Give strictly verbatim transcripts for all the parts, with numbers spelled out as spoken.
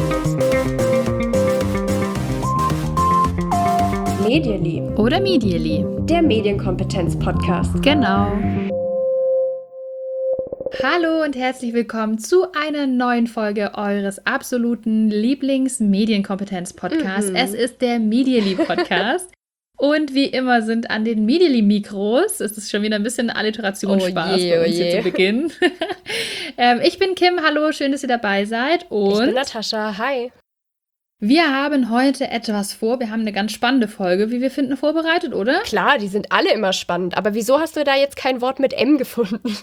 Medially oder Medially, der Medienkompetenz-Podcast. Genau. Hallo und herzlich willkommen zu einer neuen Folge eures absoluten Lieblings-Medienkompetenz-Podcasts. Mhm. Es ist der Medially-Podcast. Und wie immer sind an den Medially-Mikros, es ist schon wieder ein bisschen Alliterationsspaß Oh je, bei oh uns hier je. zu Beginn. ähm, ich bin Kim, hallo, schön, dass ihr dabei seid. Und Ich bin Natascha, hi. wir haben heute etwas vor. Wir haben eine ganz spannende Folge, wie wir finden, vorbereitet, oder? Klar, die sind alle immer spannend, aber wieso hast du da jetzt kein Wort mit M gefunden?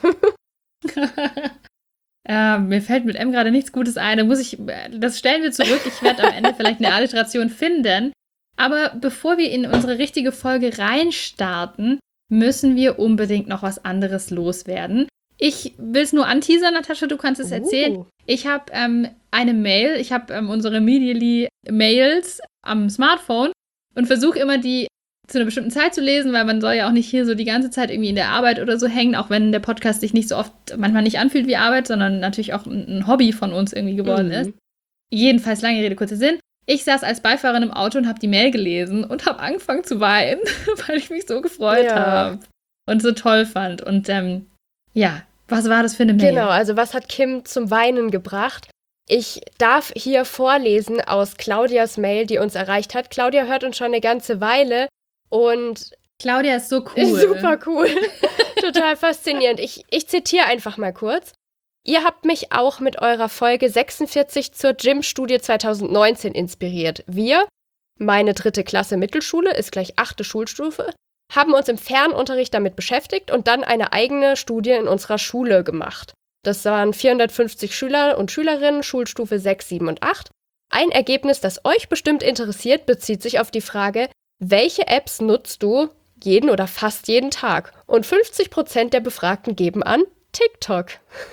äh, mir fällt mit M gerade nichts Gutes ein. Da muss ich, das stellen wir zurück. Ich werde am Ende vielleicht eine Alliteration finden. Aber bevor wir in unsere richtige Folge reinstarten, müssen wir unbedingt noch was anderes loswerden. Ich will es nur anteasern, Natascha, du kannst es Uh. erzählen. Ich habe ähm, eine Mail, ich habe ähm, unsere Medially-Mails am Smartphone und versuche immer, die zu einer bestimmten Zeit zu lesen, weil man soll ja auch nicht hier so die ganze Zeit irgendwie in der Arbeit oder so hängen, auch wenn der Podcast sich nicht so oft manchmal nicht anfühlt wie Arbeit, sondern natürlich auch ein, ein Hobby von uns irgendwie geworden Mhm. ist. Jedenfalls, lange Rede, kurzer Sinn. Ich saß als Beifahrerin im Auto und habe die Mail gelesen und habe angefangen zu weinen, weil ich mich so gefreut Ja. habe und so toll fand. Und ähm, ja, was war das für eine Mail? Genau, also was hat Kim zum Weinen gebracht? Ich darf hier vorlesen aus Claudias Mail, die uns erreicht hat. Claudia hört uns schon eine ganze Weile und Claudia ist so cool. super cool, total faszinierend. Ich, ich zitiere einfach mal kurz. Ihr habt mich auch mit eurer Folge sechsundvierzig zur Gym-Studie zwanzig neunzehn inspiriert. Wir, meine dritte Klasse Mittelschule, ist gleich achte Schulstufe, haben uns im Fernunterricht damit beschäftigt und dann eine eigene Studie in unserer Schule gemacht. Das waren vierhundertfünfzig Schüler und Schülerinnen, Schulstufe sechs, sieben und acht. Ein Ergebnis, das euch bestimmt interessiert, bezieht sich auf die Frage, welche Apps nutzt du jeden oder fast jeden Tag? Und fünfzig Prozent der Befragten geben an TikTok.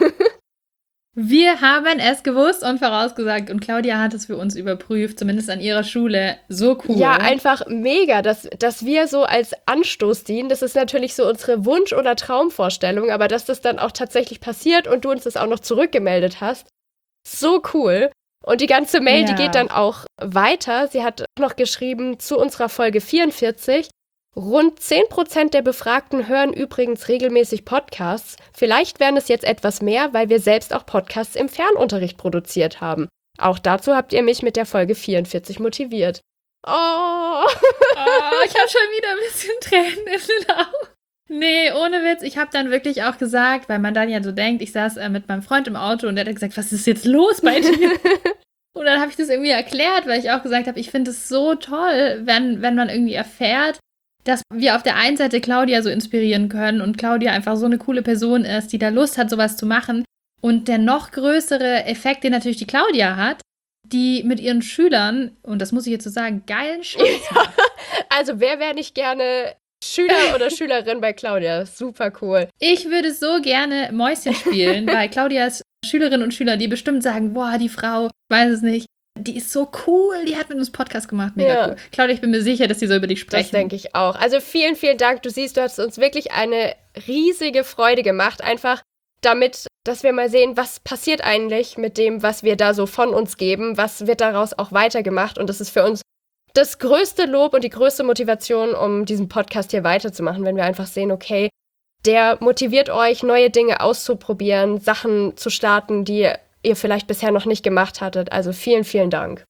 Wir haben es gewusst und vorausgesagt und Claudia hat es für uns überprüft, zumindest an ihrer Schule. So cool. Ja, einfach mega, dass, dass wir so als Anstoß dienen. Das ist natürlich so unsere Wunsch- oder Traumvorstellung, aber dass das dann auch tatsächlich passiert und du uns das auch noch zurückgemeldet hast, so cool. Und die ganze Mail, Ja. die geht dann auch weiter. Sie hat noch geschrieben zu unserer Folge vierundvierzig. Rund zehn Prozent der Befragten hören übrigens regelmäßig Podcasts. Vielleicht wären es jetzt etwas mehr, weil wir selbst auch Podcasts im Fernunterricht produziert haben. Auch dazu habt ihr mich mit der Folge vierundvierzig motiviert. Oh! Oh, ich habe schon wieder ein bisschen Tränen in den Augen. Nee, ohne Witz. Ich habe dann wirklich auch gesagt, weil man dann ja so denkt, ich saß äh, mit meinem Freund im Auto und der hat gesagt, was ist jetzt los bei dir? Und dann habe ich das irgendwie erklärt, weil ich auch gesagt habe, ich finde es so toll, wenn, wenn man irgendwie erfährt, dass wir auf der einen Seite Claudia so inspirieren können und Claudia einfach so eine coole Person ist, die da Lust hat, sowas zu machen. Und der noch größere Effekt, den natürlich die Claudia hat, die mit ihren Schülern, und das muss ich jetzt so sagen, geilen Scheiß macht. Also wer wäre nicht gerne Schüler oder Schülerin bei Claudia? Super cool. Ich würde so gerne Mäuschen spielen, weil Claudias Schülerinnen und Schüler, die bestimmt sagen, boah, die Frau, ich weiß es nicht, die ist so cool, die hat mit uns Podcast gemacht, mega Ja. cool. Claudia, ich bin mir sicher, dass die so über dich sprechen. Das denke ich auch. Also vielen, vielen Dank. Du siehst, du hast uns wirklich eine riesige Freude gemacht. Einfach damit, dass wir mal sehen, was passiert eigentlich mit dem, was wir da so von uns geben. Was wird daraus auch weitergemacht? Und das ist für uns das größte Lob und die größte Motivation, um diesen Podcast hier weiterzumachen, wenn wir einfach sehen, okay, der motiviert euch, neue Dinge auszuprobieren, Sachen zu starten, die ihr vielleicht bisher noch nicht gemacht hattet. Also vielen, vielen Dank.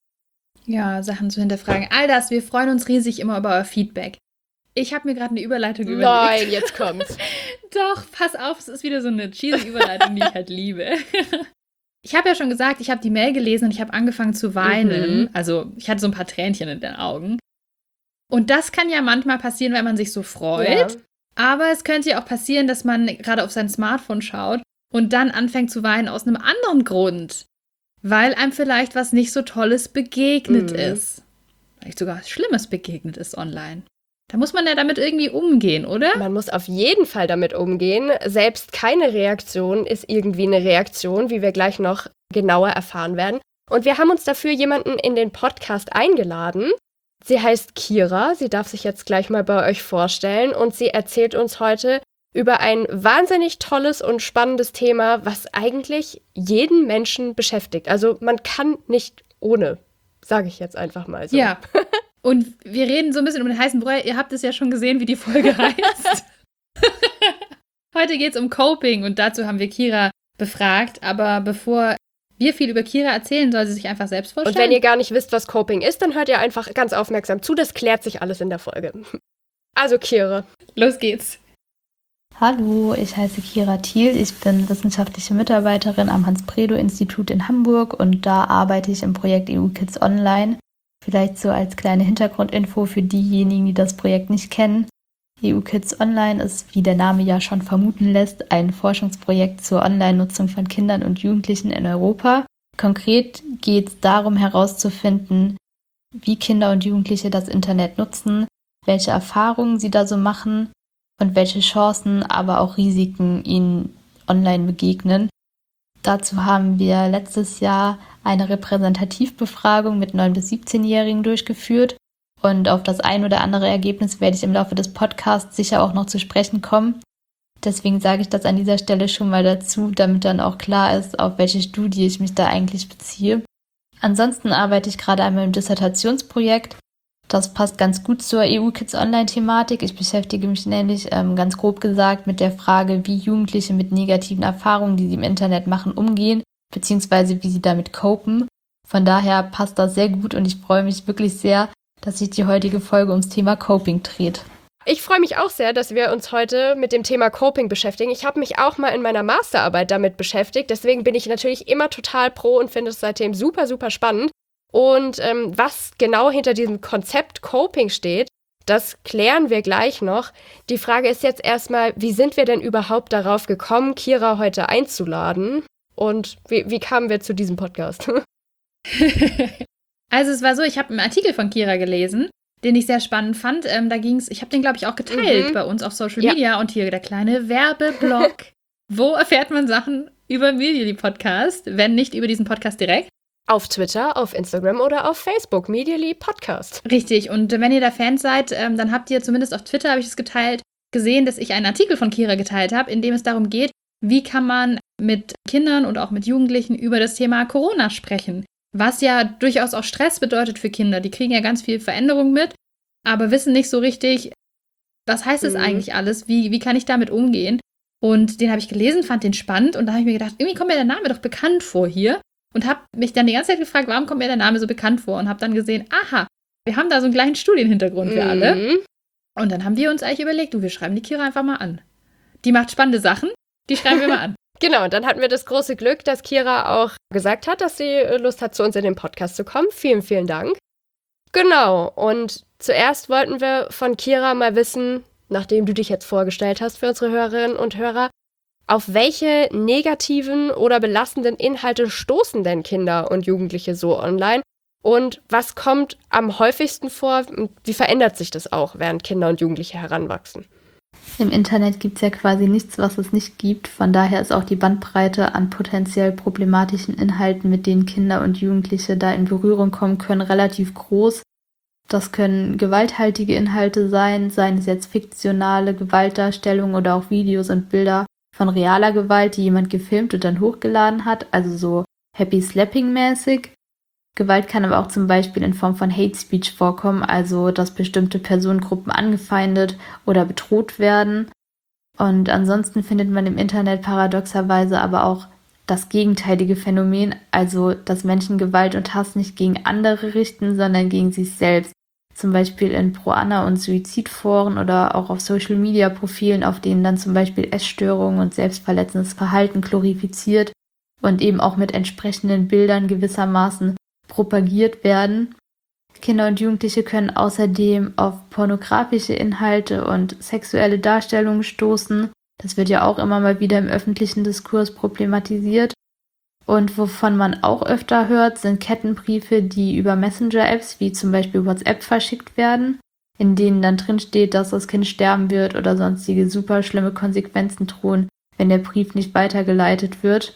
Ja, Sachen zu hinterfragen. All das, wir freuen uns riesig immer über euer Feedback. Ich habe mir gerade eine Überleitung überlegt. Nein, jetzt kommt's. Doch, pass auf, es ist wieder so eine cheesy Überleitung, die ich halt liebe. Ich habe ja schon gesagt, ich habe die Mail gelesen und ich habe angefangen zu weinen. Mhm. Also ich hatte so ein paar Tränchen in den Augen. Und das kann ja manchmal passieren, wenn man sich so freut. Ja. Aber es könnte ja auch passieren, dass man gerade auf sein Smartphone schaut und dann anfängt zu weinen aus einem anderen Grund. Weil einem vielleicht was nicht so Tolles begegnet Mhm. ist. Vielleicht sogar was Schlimmes begegnet ist online. Da muss man ja damit irgendwie umgehen, oder? Man muss auf jeden Fall damit umgehen. Selbst keine Reaktion ist irgendwie eine Reaktion, wie wir gleich noch genauer erfahren werden. Und wir haben uns dafür jemanden in den Podcast eingeladen. Sie heißt Kira. Sie darf sich jetzt gleich mal bei euch vorstellen. Und sie erzählt uns heute über ein wahnsinnig tolles und spannendes Thema, was eigentlich jeden Menschen beschäftigt. Also man kann nicht ohne, sage ich jetzt einfach mal so. Ja, und wir reden so ein bisschen um den heißen Brei. Ihr habt es ja schon gesehen, wie die Folge heißt. Heute geht es um Coping und dazu haben wir Kira befragt. Aber bevor wir viel über Kira erzählen, soll sie sich einfach selbst vorstellen. Und wenn ihr gar nicht wisst, was Coping ist, dann hört ihr einfach ganz aufmerksam zu. Das klärt sich alles in der Folge. Also Kira. Los geht's. Hallo, ich heiße Kira Thiel. Ich bin wissenschaftliche Mitarbeiterin am Hans-Bredow-Institut in Hamburg und da arbeite ich im Projekt E U Kids Online. Vielleicht so als kleine Hintergrundinfo für diejenigen, die das Projekt nicht kennen. E U Kids Online ist, wie der Name ja schon vermuten lässt, ein Forschungsprojekt zur Online-Nutzung von Kindern und Jugendlichen in Europa. Konkret geht es darum herauszufinden, wie Kinder und Jugendliche das Internet nutzen, welche Erfahrungen sie da so machen und welche Chancen, aber auch Risiken ihnen online begegnen. Dazu haben wir letztes Jahr eine Repräsentativbefragung mit neun- bis siebzehnjährigen durchgeführt. Und auf das ein oder andere Ergebnis werde ich im Laufe des Podcasts sicher auch noch zu sprechen kommen. Deswegen sage ich das an dieser Stelle schon mal dazu, damit dann auch klar ist, auf welche Studie ich mich da eigentlich beziehe. Ansonsten arbeite ich gerade einmal im Dissertationsprojekt. Das passt ganz gut zur E U Kids Online-Thematik. Ich beschäftige mich nämlich ähm, ganz grob gesagt mit der Frage, wie Jugendliche mit negativen Erfahrungen, die sie im Internet machen, umgehen, beziehungsweise wie sie damit copen. Von daher passt das sehr gut und ich freue mich wirklich sehr, dass sich die heutige Folge ums Thema Coping dreht. Ich freue mich auch sehr, dass wir uns heute mit dem Thema Coping beschäftigen. Ich habe mich auch mal in meiner Masterarbeit damit beschäftigt. Deswegen bin ich natürlich immer total pro und finde es seitdem super, super spannend. Und ähm, was genau hinter diesem Konzept Coping steht, das klären wir gleich noch. Die Frage ist jetzt erstmal, wie sind wir denn überhaupt darauf gekommen, Kira heute einzuladen? Und wie, wie kamen wir zu diesem Podcast? Also es war so, ich habe einen Artikel von Kira gelesen, den ich sehr spannend fand. Ähm, da ging es, ich habe den, glaube ich, auch geteilt mhm. bei uns auf Social ja. Media. Und hier der kleine Werbeblock. Wo erfährt man Sachen über Medially Podcast, wenn nicht über diesen Podcast direkt? Auf Twitter, auf Instagram oder auf Facebook, Medially Podcast. Richtig, und wenn ihr da Fans seid, ähm, dann habt ihr zumindest auf Twitter, habe ich es geteilt, gesehen, dass ich einen Artikel von Kira geteilt habe, in dem es darum geht, wie kann man mit Kindern und auch mit Jugendlichen über das Thema Corona sprechen. Was ja durchaus auch Stress bedeutet für Kinder. Die kriegen ja ganz viel Veränderung mit, aber wissen nicht so richtig, was heißt das mhm. eigentlich alles, wie, wie kann ich damit umgehen. Und den habe ich gelesen, fand den spannend und da habe ich mir gedacht, irgendwie kommt mir der Name doch bekannt vor hier. Und habe mich dann die ganze Zeit gefragt, warum kommt mir der Name so bekannt vor? Und habe dann gesehen, aha, wir haben da so einen kleinen Studienhintergrund für alle. Mhm. Und dann haben wir uns eigentlich überlegt, du, wir schreiben die Kira einfach mal an. Die macht spannende Sachen, die schreiben wir mal an. Genau, und dann hatten wir das große Glück, dass Kira auch gesagt hat, dass sie Lust hat, zu uns in den Podcast zu kommen. Vielen, vielen Dank. Genau, und zuerst wollten wir von Kira mal wissen, nachdem du dich jetzt vorgestellt hast für unsere Hörerinnen und Hörer, auf welche negativen oder belastenden Inhalte stoßen denn Kinder und Jugendliche so online? Und was kommt am häufigsten vor? Und wie verändert sich das auch, während Kinder und Jugendliche heranwachsen? Im Internet gibt es ja quasi nichts, was es nicht gibt. Von daher ist auch die Bandbreite an potenziell problematischen Inhalten, mit denen Kinder und Jugendliche da in Berührung kommen können, relativ groß. Das können gewalthaltige Inhalte sein, seien es jetzt fiktionale Gewaltdarstellungen oder auch Videos und Bilder von realer Gewalt, die jemand gefilmt und dann hochgeladen hat, also so Happy Slapping-mäßig. Gewalt kann aber auch zum Beispiel in Form von Hate Speech vorkommen, also dass bestimmte Personengruppen angefeindet oder bedroht werden. Und ansonsten findet man im Internet paradoxerweise aber auch das gegenteilige Phänomen, also dass Menschen Gewalt und Hass nicht gegen andere richten, sondern gegen sich selbst. Zum Beispiel in Pro-Anna- und Suizidforen oder auch auf Social-Media-Profilen, auf denen dann zum Beispiel Essstörungen und selbstverletzendes Verhalten glorifiziert und eben auch mit entsprechenden Bildern gewissermaßen propagiert werden. Kinder und Jugendliche können außerdem auf pornografische Inhalte und sexuelle Darstellungen stoßen. Das wird ja auch immer mal wieder im öffentlichen Diskurs problematisiert. Und wovon man auch öfter hört, sind Kettenbriefe, die über Messenger-Apps wie zum Beispiel WhatsApp verschickt werden, in denen dann drin steht, dass das Kind sterben wird oder sonstige super schlimme Konsequenzen drohen, wenn der Brief nicht weitergeleitet wird.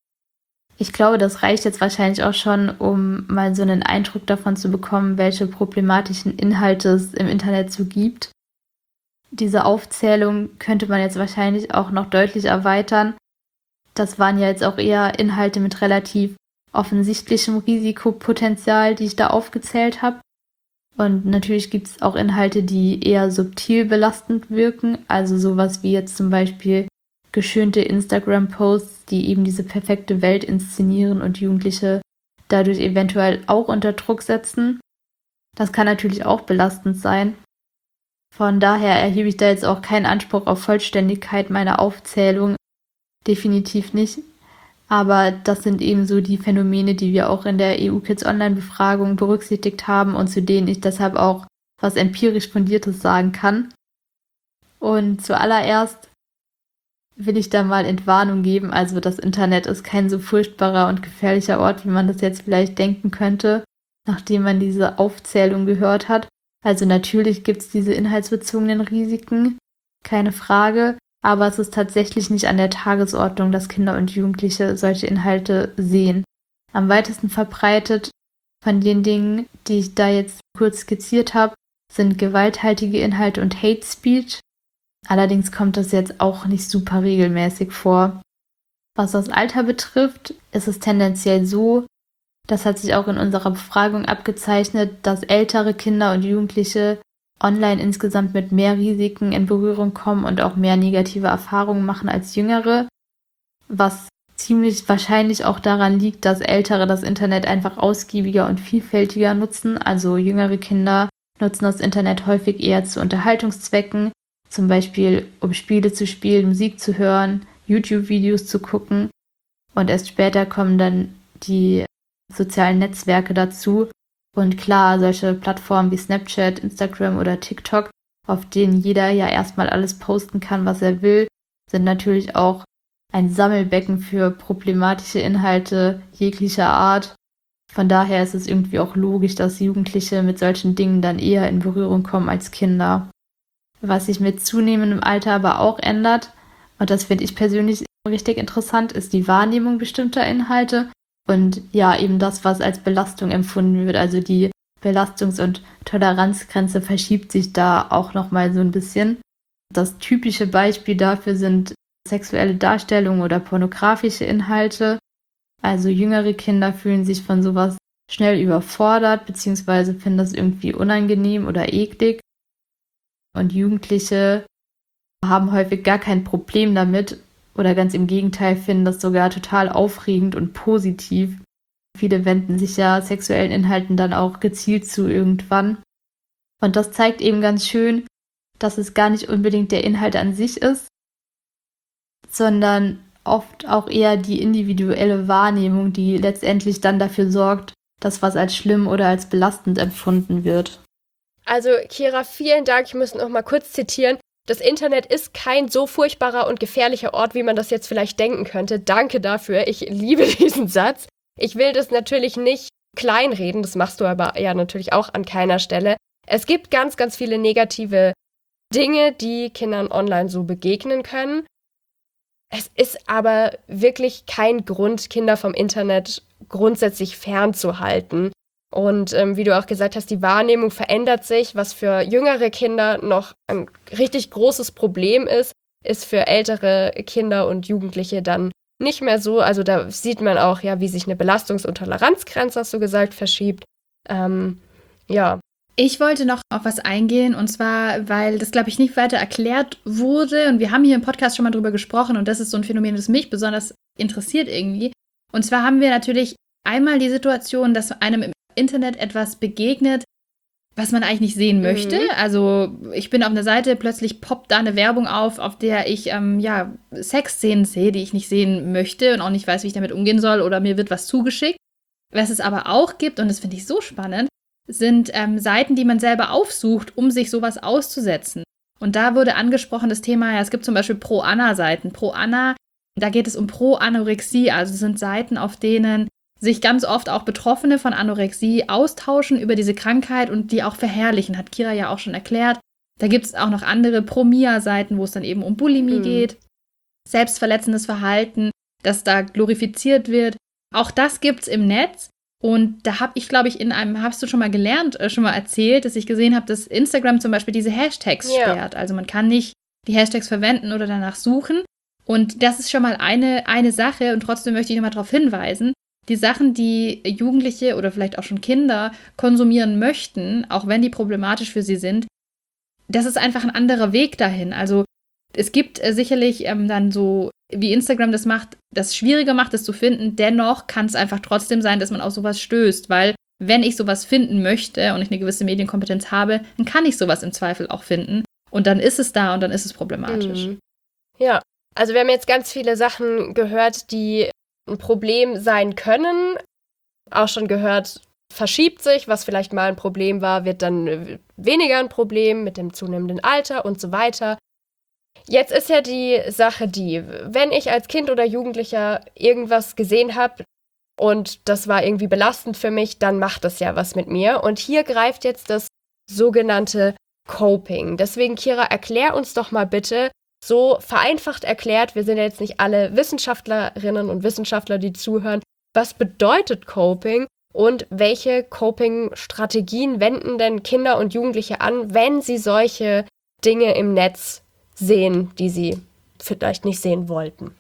Ich glaube, das reicht jetzt wahrscheinlich auch schon, um mal so einen Eindruck davon zu bekommen, welche problematischen Inhalte es im Internet so gibt. Diese Aufzählung könnte man jetzt wahrscheinlich auch noch deutlich erweitern. Das waren ja jetzt auch eher Inhalte mit relativ offensichtlichem Risikopotenzial, die ich da aufgezählt habe. Und natürlich gibt es auch Inhalte, die eher subtil belastend wirken, also sowas wie jetzt zum Beispiel geschönte Instagram-Posts, die eben diese perfekte Welt inszenieren und Jugendliche dadurch eventuell auch unter Druck setzen. Das kann natürlich auch belastend sein. Von daher erhebe ich da jetzt auch keinen Anspruch auf Vollständigkeit meiner Aufzählung. Definitiv nicht. Aber das sind eben so die Phänomene, die wir auch in der E U-Kids-Online-Befragung berücksichtigt haben und zu denen ich deshalb auch was empirisch Fundiertes sagen kann. Und zuallererst will ich da mal Entwarnung geben. Also das Internet ist kein so furchtbarer und gefährlicher Ort, wie man das jetzt vielleicht denken könnte, nachdem man diese Aufzählung gehört hat. Also natürlich gibt es diese inhaltsbezogenen Risiken, keine Frage. Aber es ist tatsächlich nicht an der Tagesordnung, dass Kinder und Jugendliche solche Inhalte sehen. Am weitesten verbreitet von den Dingen, die ich da jetzt kurz skizziert habe, sind gewalthaltige Inhalte und Hate Speech. Allerdings kommt das jetzt auch nicht super regelmäßig vor. Was das Alter betrifft, ist es tendenziell so, das hat sich auch in unserer Befragung abgezeichnet, dass ältere Kinder und Jugendliche online insgesamt mit mehr Risiken in Berührung kommen und auch mehr negative Erfahrungen machen als Jüngere, was ziemlich wahrscheinlich auch daran liegt, dass Ältere das Internet einfach ausgiebiger und vielfältiger nutzen. Also jüngere Kinder nutzen das Internet häufig eher zu Unterhaltungszwecken, zum Beispiel um Spiele zu spielen, Musik zu hören, YouTube-Videos zu gucken, und erst später kommen dann die sozialen Netzwerke dazu. Und klar, solche Plattformen wie Snapchat, Instagram oder TikTok, auf denen jeder ja erstmal alles posten kann, was er will, sind natürlich auch ein Sammelbecken für problematische Inhalte jeglicher Art. Von daher ist es irgendwie auch logisch, dass Jugendliche mit solchen Dingen dann eher in Berührung kommen als Kinder. Was sich mit zunehmendem Alter aber auch ändert, und das finde ich persönlich richtig interessant, ist die Wahrnehmung bestimmter Inhalte. Und ja, eben das, was als Belastung empfunden wird. Also die Belastungs- und Toleranzgrenze verschiebt sich da auch nochmal so ein bisschen. Das typische Beispiel dafür sind sexuelle Darstellungen oder pornografische Inhalte. Also jüngere Kinder fühlen sich von sowas schnell überfordert, beziehungsweise finden das irgendwie unangenehm oder eklig. Und Jugendliche haben häufig gar kein Problem damit, oder ganz im Gegenteil, finden das sogar total aufregend und positiv. Viele wenden sich ja sexuellen Inhalten dann auch gezielt zu irgendwann. Und das zeigt eben ganz schön, dass es gar nicht unbedingt der Inhalt an sich ist, sondern oft auch eher die individuelle Wahrnehmung, die letztendlich dann dafür sorgt, dass was als schlimm oder als belastend empfunden wird. Also Kira, vielen Dank. Ich muss noch mal kurz zitieren. Das Internet ist kein so furchtbarer und gefährlicher Ort, wie man das jetzt vielleicht denken könnte. Danke dafür. Ich liebe diesen Satz. Ich will das natürlich nicht kleinreden. Das machst du aber ja natürlich auch an keiner Stelle. Es gibt ganz, ganz viele negative Dinge, die Kindern online so begegnen können. Es ist aber wirklich kein Grund, Kinder vom Internet grundsätzlich fernzuhalten. Und ähm, wie du auch gesagt hast, die Wahrnehmung verändert sich. Was für jüngere Kinder noch ein richtig großes Problem ist, ist für ältere Kinder und Jugendliche dann nicht mehr so. Also da sieht man auch, ja, wie sich eine Belastungs- und Toleranzgrenze, hast du gesagt, verschiebt. Ähm, ja. Ich wollte noch auf was eingehen, und zwar, weil das, glaube ich, nicht weiter erklärt wurde. Und wir haben hier im Podcast schon mal drüber gesprochen, und das ist so ein Phänomen, das mich besonders interessiert irgendwie. Und zwar haben wir natürlich einmal die Situation, dass einem im Internet etwas begegnet, was man eigentlich nicht sehen möchte. Mhm. Also ich bin auf einer Seite, plötzlich poppt da eine Werbung auf, auf der ich ähm, ja, Sexszenen sehe, die ich nicht sehen möchte und auch nicht weiß, wie ich damit umgehen soll, oder mir wird was zugeschickt. Was es aber auch gibt, und das finde ich so spannend, sind ähm, Seiten, die man selber aufsucht, um sich sowas auszusetzen. Und da wurde angesprochen das Thema, ja, es gibt zum Beispiel Pro-Anna-Seiten. Pro-Anna, da geht es um Pro-Anorexie, also es sind Seiten, auf denen sich ganz oft auch Betroffene von Anorexie austauschen über diese Krankheit und die auch verherrlichen, hat Kira ja auch schon erklärt. Da gibt es auch noch andere Pro-Mia-Seiten, wo es dann eben um Bulimie mhm. geht, selbstverletzendes Verhalten, das da glorifiziert wird. Auch das gibt's im Netz. Und da habe ich, glaube ich, in einem, hast du schon mal gelernt, äh, schon mal erzählt, dass ich gesehen habe, dass Instagram zum Beispiel diese Hashtags yeah. sperrt. Also man kann nicht die Hashtags verwenden oder danach suchen. Und das ist schon mal eine, eine Sache. Und trotzdem möchte ich nochmal darauf hinweisen, die Sachen, die Jugendliche oder vielleicht auch schon Kinder konsumieren möchten, auch wenn die problematisch für sie sind, das ist einfach ein anderer Weg dahin. Also es gibt äh, sicherlich ähm, dann so, wie Instagram das macht, das schwieriger macht, das zu finden. Dennoch kann es einfach trotzdem sein, dass man auf sowas stößt, weil wenn ich sowas finden möchte und ich eine gewisse Medienkompetenz habe, dann kann ich sowas im Zweifel auch finden. Und dann ist es da und dann ist es problematisch. Mhm. Ja, also wir haben jetzt ganz viele Sachen gehört, die ein Problem sein können. Auch schon gehört, verschiebt sich, was vielleicht mal ein Problem war, wird dann weniger ein Problem mit dem zunehmenden Alter und so weiter. Jetzt ist ja die Sache die, wenn ich als Kind oder Jugendlicher irgendwas gesehen habe und das war irgendwie belastend für mich, dann macht das ja was mit mir. Und hier greift jetzt das sogenannte Coping. Deswegen, Kira, erklär uns doch mal bitte, so vereinfacht erklärt, wir sind ja jetzt nicht alle Wissenschaftlerinnen und Wissenschaftler, die zuhören, was bedeutet Coping und welche Coping-Strategien wenden denn Kinder und Jugendliche an, wenn sie solche Dinge im Netz sehen, die sie vielleicht nicht sehen wollten?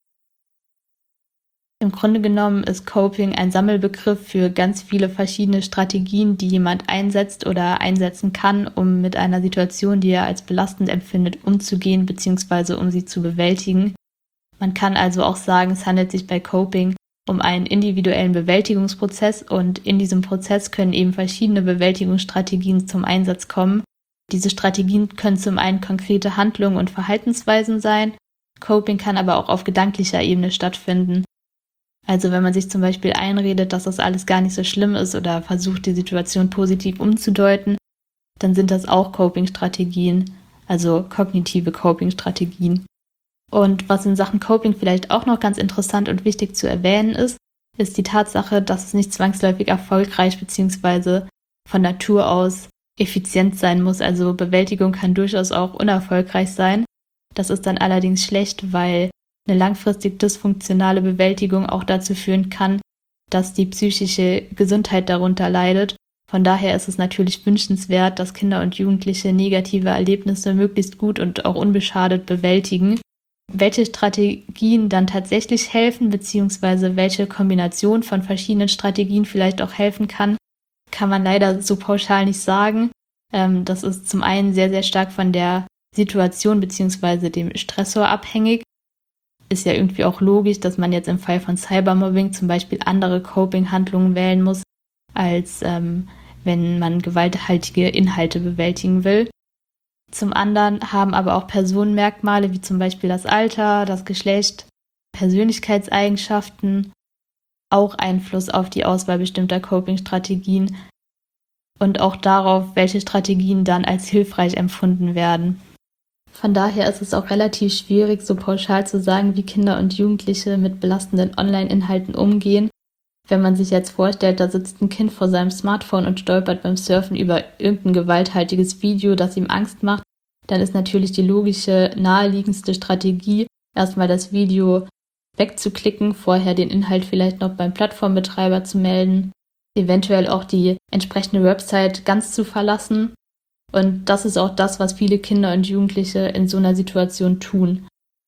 Im Grunde genommen ist Coping ein Sammelbegriff für ganz viele verschiedene Strategien, die jemand einsetzt oder einsetzen kann, um mit einer Situation, die er als belastend empfindet, umzugehen bzw. um sie zu bewältigen. Man kann also auch sagen, es handelt sich bei Coping um einen individuellen Bewältigungsprozess und in diesem Prozess können eben verschiedene Bewältigungsstrategien zum Einsatz kommen. Diese Strategien können zum einen konkrete Handlungen und Verhaltensweisen sein. Coping kann aber auch auf gedanklicher Ebene stattfinden. Also wenn man sich zum Beispiel einredet, dass das alles gar nicht so schlimm ist oder versucht, die Situation positiv umzudeuten, dann sind das auch Coping-Strategien, also kognitive Coping-Strategien. Und was in Sachen Coping vielleicht auch noch ganz interessant und wichtig zu erwähnen ist, ist die Tatsache, dass es nicht zwangsläufig erfolgreich bzw. von Natur aus effizient sein muss. Also Bewältigung kann durchaus auch unerfolgreich sein. Das ist dann allerdings schlecht, weil eine langfristig dysfunktionale Bewältigung auch dazu führen kann, dass die psychische Gesundheit darunter leidet. Von daher ist es natürlich wünschenswert, dass Kinder und Jugendliche negative Erlebnisse möglichst gut und auch unbeschadet bewältigen. Welche Strategien dann tatsächlich helfen, beziehungsweise welche Kombination von verschiedenen Strategien vielleicht auch helfen kann, kann man leider so pauschal nicht sagen. Das ist zum einen sehr, sehr stark von der Situation beziehungsweise dem Stressor abhängig. Ist ja irgendwie auch logisch, dass man jetzt im Fall von Cybermobbing zum Beispiel andere Coping-Handlungen wählen muss, als ähm, wenn man gewalthaltige Inhalte bewältigen will. Zum anderen haben aber auch Personenmerkmale wie zum Beispiel das Alter, das Geschlecht, Persönlichkeitseigenschaften auch Einfluss auf die Auswahl bestimmter Coping-Strategien und auch darauf, welche Strategien dann als hilfreich empfunden werden. Von daher ist es auch relativ schwierig, so pauschal zu sagen, wie Kinder und Jugendliche mit belastenden Online-Inhalten umgehen. Wenn man sich jetzt vorstellt, da sitzt ein Kind vor seinem Smartphone und stolpert beim Surfen über irgendein gewalthaltiges Video, das ihm Angst macht, dann ist natürlich die logische, naheliegendste Strategie, erstmal das Video wegzuklicken, vorher den Inhalt vielleicht noch beim Plattformbetreiber zu melden, eventuell auch die entsprechende Website ganz zu verlassen. Und das ist auch das, was viele Kinder und Jugendliche in so einer Situation tun.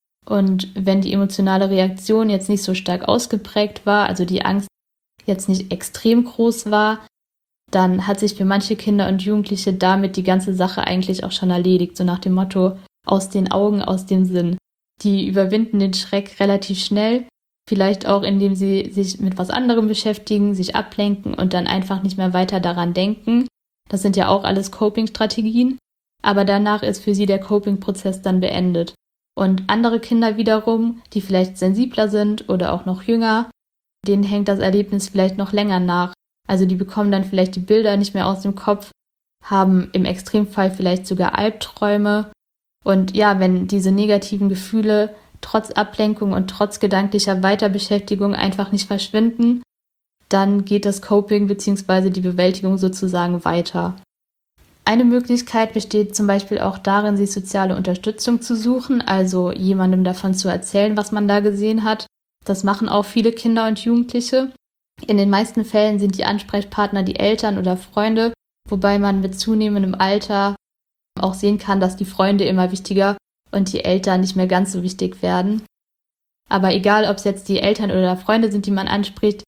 Und wenn die emotionale Reaktion jetzt nicht so stark ausgeprägt war, also die Angst jetzt nicht extrem groß war, dann hat sich für manche Kinder und Jugendliche damit die ganze Sache eigentlich auch schon erledigt, so nach dem Motto, aus den Augen, aus dem Sinn. Die überwinden den Schreck relativ schnell, vielleicht auch indem sie sich mit was anderem beschäftigen, sich ablenken und dann einfach nicht mehr weiter daran denken. Das sind ja auch alles Coping-Strategien, aber danach ist für sie der Coping-Prozess dann beendet. Und andere Kinder wiederum, die vielleicht sensibler sind oder auch noch jünger, denen hängt das Erlebnis vielleicht noch länger nach. Also die bekommen dann vielleicht die Bilder nicht mehr aus dem Kopf, haben im Extremfall vielleicht sogar Albträume. Und ja, wenn diese negativen Gefühle trotz Ablenkung und trotz gedanklicher Weiterbeschäftigung einfach nicht verschwinden, dann geht das Coping bzw. die Bewältigung sozusagen weiter. Eine Möglichkeit besteht zum Beispiel auch darin, sich soziale Unterstützung zu suchen, also jemandem davon zu erzählen, was man da gesehen hat. Das machen auch viele Kinder und Jugendliche. In den meisten Fällen sind die Ansprechpartner die Eltern oder Freunde, wobei man mit zunehmendem Alter auch sehen kann, dass die Freunde immer wichtiger und die Eltern nicht mehr ganz so wichtig werden. Aber egal, ob es jetzt die Eltern oder Freunde sind, die man anspricht,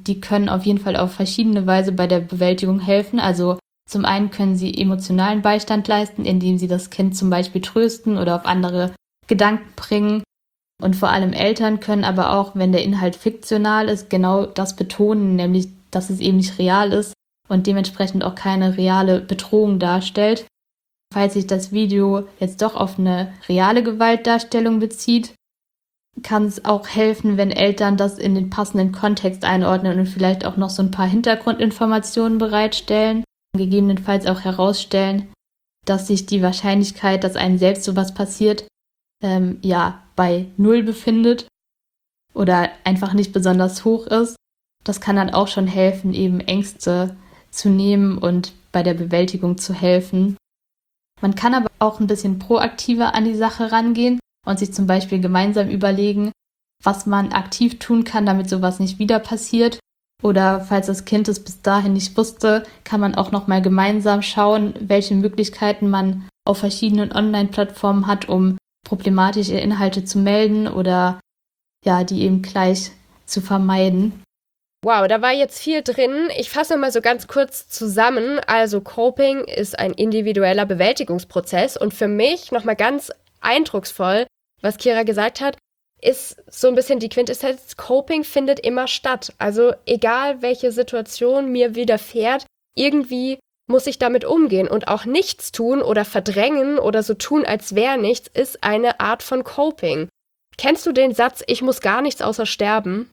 die können auf jeden Fall auf verschiedene Weise bei der Bewältigung helfen. Also zum einen können sie emotionalen Beistand leisten, indem sie das Kind zum Beispiel trösten oder auf andere Gedanken bringen. Und vor allem Eltern können aber auch, wenn der Inhalt fiktional ist, genau das betonen, nämlich, dass es eben nicht real ist und dementsprechend auch keine reale Bedrohung darstellt. Falls sich das Video jetzt doch auf eine reale Gewaltdarstellung bezieht, kann es auch helfen, wenn Eltern das in den passenden Kontext einordnen und vielleicht auch noch so ein paar Hintergrundinformationen bereitstellen, gegebenenfalls auch herausstellen, dass sich die Wahrscheinlichkeit, dass einem selbst sowas passiert, ähm, ja, bei Null befindet oder einfach nicht besonders hoch ist. Das kann dann auch schon helfen, eben Ängste zu nehmen und bei der Bewältigung zu helfen. Man kann aber auch ein bisschen proaktiver an die Sache rangehen und sich zum Beispiel gemeinsam überlegen, was man aktiv tun kann, damit sowas nicht wieder passiert. Oder falls das Kind es bis dahin nicht wusste, kann man auch nochmal gemeinsam schauen, welche Möglichkeiten man auf verschiedenen Online-Plattformen hat, um problematische Inhalte zu melden oder ja, die eben gleich zu vermeiden. Wow, da war jetzt viel drin. Ich fasse mal so ganz kurz zusammen. Also Coping ist ein individueller Bewältigungsprozess und für mich nochmal ganz eindrucksvoll, was Kira gesagt hat, ist so ein bisschen die Quintessenz, Coping findet immer statt. Also egal, welche Situation mir widerfährt, irgendwie muss ich damit umgehen. Und auch nichts tun oder verdrängen oder so tun, als wäre nichts, ist eine Art von Coping. Kennst du den Satz, ich muss gar nichts außer sterben?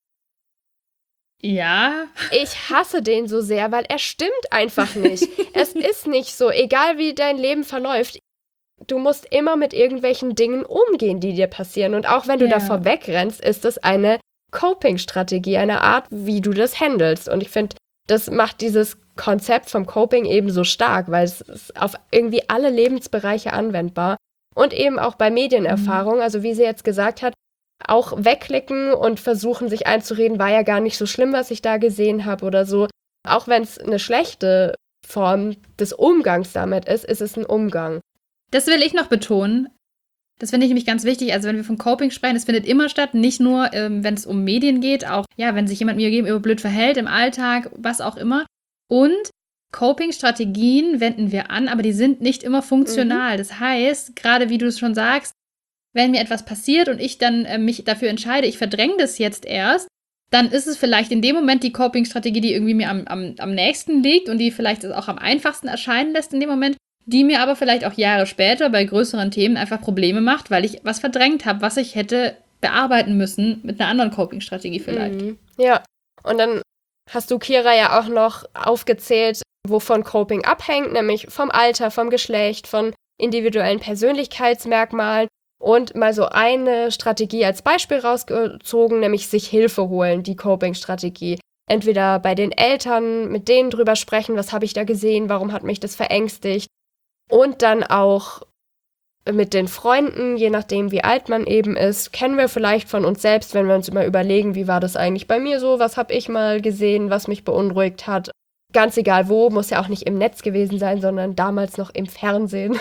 Ja. Ich hasse den so sehr, weil er stimmt einfach nicht. Es ist nicht so, egal wie dein Leben verläuft, du musst immer mit irgendwelchen Dingen umgehen, die dir passieren. Und auch wenn du Ja. davor wegrennst, ist es eine Coping-Strategie, eine Art, wie du das handelst. Und ich finde, das macht dieses Konzept vom Coping eben so stark, weil es ist auf irgendwie alle Lebensbereiche anwendbar. Und eben auch bei Medienerfahrung, Mhm. also wie sie jetzt gesagt hat, auch wegklicken und versuchen, sich einzureden, war ja gar nicht so schlimm, was ich da gesehen habe oder so. Auch wenn es eine schlechte Form des Umgangs damit ist, ist es ein Umgang. Das will ich noch betonen. Das finde ich nämlich ganz wichtig. Also wenn wir von Coping sprechen, es findet immer statt, nicht nur, ähm, wenn es um Medien geht, auch ja, wenn sich jemand mir gegenüber blöd verhält, im Alltag, was auch immer. Und Coping-Strategien wenden wir an, aber die sind nicht immer funktional. Das heißt, gerade wie du es schon sagst, wenn mir etwas passiert und ich dann äh, mich dafür entscheide, ich verdränge das jetzt erst, dann ist es vielleicht in dem Moment die Coping-Strategie, die irgendwie mir am, am, am nächsten liegt und die vielleicht auch am einfachsten erscheinen lässt in dem Moment, die mir aber vielleicht auch Jahre später bei größeren Themen einfach Probleme macht, weil ich was verdrängt habe, was ich hätte bearbeiten müssen mit einer anderen Coping-Strategie vielleicht. Mhm. Ja, und dann hast du, Kira, ja auch noch aufgezählt, wovon Coping abhängt, nämlich vom Alter, vom Geschlecht, von individuellen Persönlichkeitsmerkmalen und mal so eine Strategie als Beispiel rausgezogen, nämlich sich Hilfe holen, die Coping-Strategie. Entweder bei den Eltern, mit denen drüber sprechen, was habe ich da gesehen, warum hat mich das verängstigt. Und dann auch mit den Freunden, je nachdem wie alt man eben ist, kennen wir vielleicht von uns selbst, wenn wir uns immer überlegen, wie war das eigentlich bei mir so, was habe ich mal gesehen, was mich beunruhigt hat. Ganz egal wo, muss ja auch nicht im Netz gewesen sein, sondern damals noch im Fernsehen.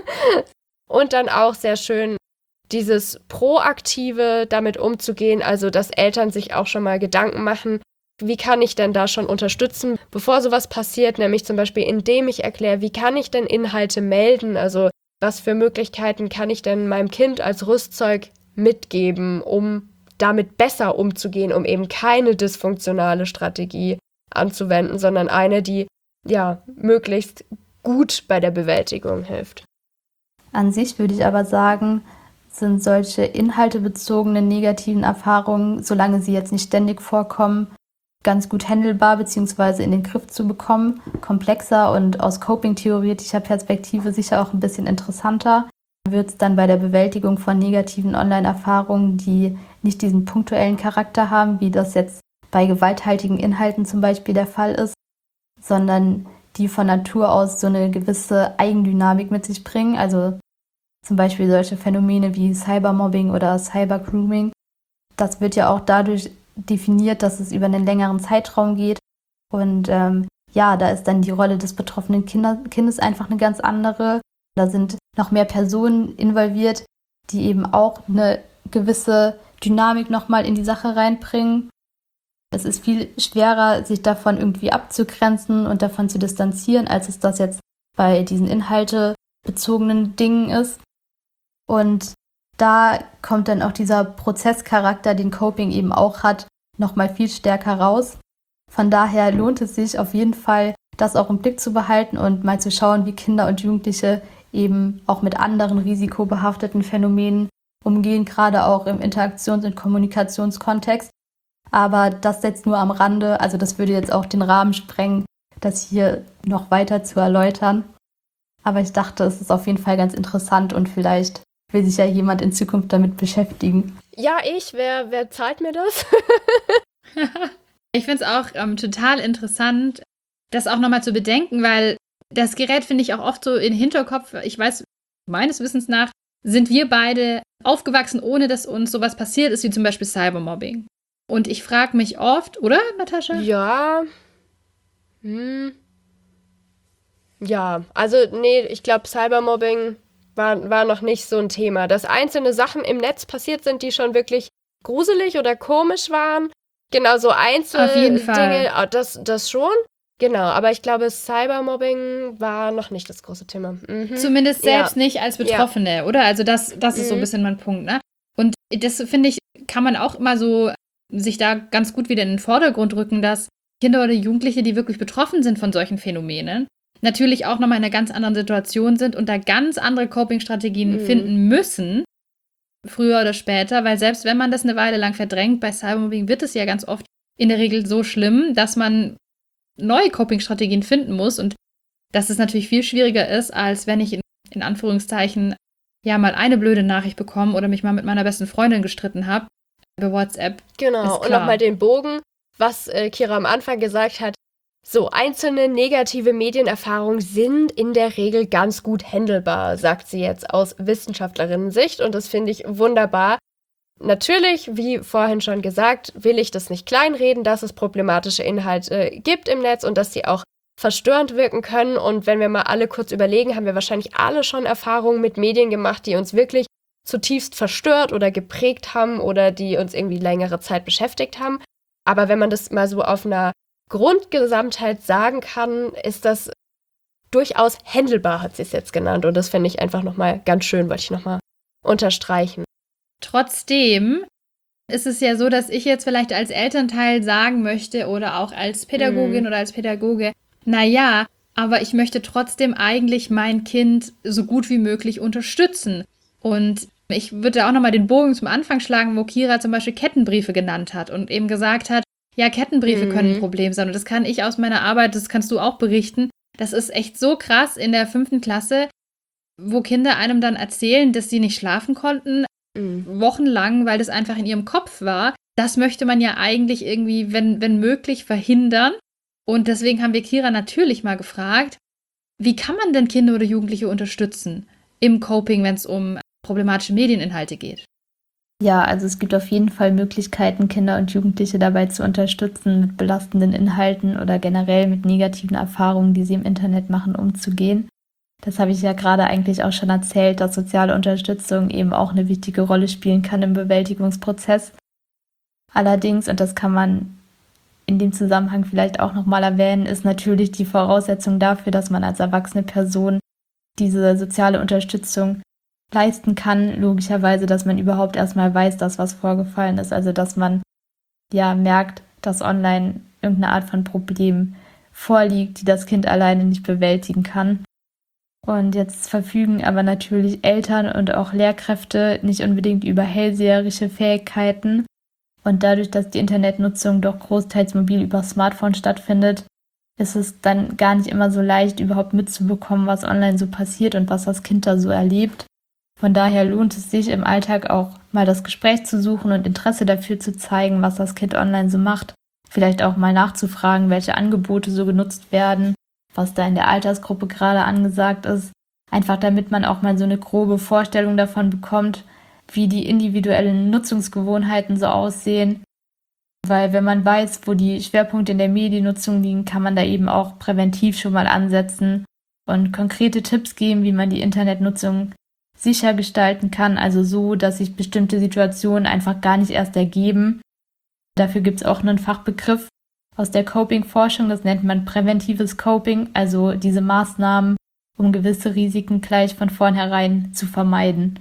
Und dann auch sehr schön dieses Proaktive damit umzugehen, also dass Eltern sich auch schon mal Gedanken machen, wie kann ich denn da schon unterstützen, bevor sowas passiert, nämlich zum Beispiel indem ich erkläre, wie kann ich denn Inhalte melden, also was für Möglichkeiten kann ich denn meinem Kind als Rüstzeug mitgeben, um damit besser umzugehen, um eben keine dysfunktionale Strategie anzuwenden, sondern eine, die ja möglichst gut bei der Bewältigung hilft. An sich würde ich aber sagen, sind solche inhaltebezogenen negativen Erfahrungen, solange sie jetzt nicht ständig vorkommen, ganz gut handelbar bzw. in den Griff zu bekommen. Komplexer und aus Coping-theoretischer Perspektive sicher auch ein bisschen interessanter wird es dann bei der Bewältigung von negativen Online-Erfahrungen, die nicht diesen punktuellen Charakter haben, wie das jetzt bei gewalthaltigen Inhalten zum Beispiel der Fall ist, sondern die von Natur aus so eine gewisse Eigendynamik mit sich bringen, also zum Beispiel solche Phänomene wie Cybermobbing oder Cybergrooming. Das wird ja auch dadurch definiert, dass es über einen längeren Zeitraum geht. Und ähm, ja, da ist dann die Rolle des betroffenen Kinder, Kindes einfach eine ganz andere. Da sind noch mehr Personen involviert, die eben auch eine gewisse Dynamik nochmal in die Sache reinbringen. Es ist viel schwerer, sich davon irgendwie abzugrenzen und davon zu distanzieren, als es das jetzt bei diesen inhaltebezogenen Dingen ist. Und da kommt dann auch dieser Prozesscharakter, den Coping eben auch hat, nochmal viel stärker raus. Von daher lohnt es sich auf jeden Fall, das auch im Blick zu behalten und mal zu schauen, wie Kinder und Jugendliche eben auch mit anderen risikobehafteten Phänomenen umgehen, gerade auch im Interaktions- und Kommunikationskontext. Aber das setzt nur am Rande, also das würde jetzt auch den Rahmen sprengen, das hier noch weiter zu erläutern. Aber ich dachte, es ist auf jeden Fall ganz interessant und vielleicht will sich ja jemand in Zukunft damit beschäftigen. Ja, ich. Wer, wer zahlt mir das? Ich finde es auch ähm, total interessant, das auch nochmal zu bedenken, weil das Gerät finde ich auch oft so in Hinterkopf, ich weiß, meines Wissens nach, sind wir beide aufgewachsen, ohne dass uns sowas passiert ist, wie zum Beispiel Cybermobbing. Und ich frage mich oft, oder, Natascha? Ja. Hm. Ja, also nee, ich glaube, Cybermobbing war, war noch nicht so ein Thema. Dass einzelne Sachen im Netz passiert sind, die schon wirklich gruselig oder komisch waren. Genau, so Einzeldinge, das, das schon. Genau, aber ich glaube, Cybermobbing war noch nicht das große Thema. Mhm. Zumindest selbst ja. nicht als Betroffene, ja. Oder? Also das, das ist mhm. so ein bisschen mein Punkt, ne? Und das, finde ich, kann man auch immer so sich da ganz gut wieder in den Vordergrund rücken, dass Kinder oder Jugendliche, die wirklich betroffen sind von solchen Phänomenen, natürlich auch nochmal in einer ganz anderen Situation sind und da ganz andere Coping-Strategien mhm. finden müssen, früher oder später, weil selbst wenn man das eine Weile lang verdrängt, bei Cybermobbing wird es ja ganz oft in der Regel so schlimm, dass man neue Coping-Strategien finden muss und dass es natürlich viel schwieriger ist, als wenn ich in, in Anführungszeichen ja mal eine blöde Nachricht bekomme oder mich mal mit meiner besten Freundin gestritten habe über WhatsApp. Genau, und nochmal den Bogen, was äh, Kira am Anfang gesagt hat, so einzelne negative Medienerfahrungen sind in der Regel ganz gut handelbar, sagt sie jetzt aus Wissenschaftlerinnen-Sicht und das finde ich wunderbar. Natürlich, wie vorhin schon gesagt, will ich das nicht kleinreden, dass es problematische Inhalte gibt im Netz und dass sie auch verstörend wirken können. Und wenn wir mal alle kurz überlegen, haben wir wahrscheinlich alle schon Erfahrungen mit Medien gemacht, die uns wirklich zutiefst verstört oder geprägt haben oder die uns irgendwie längere Zeit beschäftigt haben. Aber wenn man das mal so auf einer Grundgesamtheit sagen kann, ist das durchaus handelbar, hat sie es jetzt genannt. Und das finde ich einfach nochmal ganz schön, wollte ich nochmal unterstreichen. Trotzdem ist es ja so, dass ich jetzt vielleicht als Elternteil sagen möchte oder auch als Pädagogin mm. oder als Pädagoge, naja, aber ich möchte trotzdem eigentlich mein Kind so gut wie möglich unterstützen. Und ich würde auch nochmal den Bogen zum Anfang schlagen, wo Kira zum Beispiel Kettenbriefe genannt hat und eben gesagt hat, ja, Kettenbriefe mm. können ein Problem sein. Und das kann ich aus meiner Arbeit, das kannst du auch berichten. Das ist echt so krass in der fünften Klasse, wo Kinder einem dann erzählen, dass sie nicht schlafen konnten, Mhm. wochenlang, weil das einfach in ihrem Kopf war. Das möchte man ja eigentlich irgendwie, wenn, wenn möglich, verhindern. Und deswegen haben wir Kira natürlich mal gefragt, wie kann man denn Kinder oder Jugendliche unterstützen im Coping, wenn es um problematische Medieninhalte geht? Ja, also es gibt auf jeden Fall Möglichkeiten, Kinder und Jugendliche dabei zu unterstützen, mit belastenden Inhalten oder generell mit negativen Erfahrungen, die sie im Internet machen, umzugehen. Das habe ich ja gerade eigentlich auch schon erzählt, dass soziale Unterstützung eben auch eine wichtige Rolle spielen kann im Bewältigungsprozess. Allerdings, und das kann man in dem Zusammenhang vielleicht auch nochmal erwähnen, ist natürlich die Voraussetzung dafür, dass man als erwachsene Person diese soziale Unterstützung leisten kann, logischerweise, dass man überhaupt erstmal weiß, dass was vorgefallen ist. Also dass man ja merkt, dass online irgendeine Art von Problem vorliegt, die das Kind alleine nicht bewältigen kann. Und jetzt verfügen aber natürlich Eltern und auch Lehrkräfte nicht unbedingt über hellseherische Fähigkeiten. Und dadurch, dass die Internetnutzung doch großteils mobil über Smartphone stattfindet, ist es dann gar nicht immer so leicht, überhaupt mitzubekommen, was online so passiert und was das Kind da so erlebt. Von daher lohnt es sich im Alltag auch mal das Gespräch zu suchen und Interesse dafür zu zeigen, was das Kind online so macht. Vielleicht auch mal nachzufragen, welche Angebote so genutzt werden, was da in der Altersgruppe gerade angesagt ist. Einfach damit man auch mal so eine grobe Vorstellung davon bekommt, wie die individuellen Nutzungsgewohnheiten so aussehen. Weil wenn man weiß, wo die Schwerpunkte in der Mediennutzung liegen, kann man da eben auch präventiv schon mal ansetzen und konkrete Tipps geben, wie man die Internetnutzung sicher gestalten kann, also so, dass sich bestimmte Situationen einfach gar nicht erst ergeben. Dafür gibt es auch einen Fachbegriff aus der Coping-Forschung, das nennt man präventives Coping, also diese Maßnahmen, um gewisse Risiken gleich von vornherein zu vermeiden.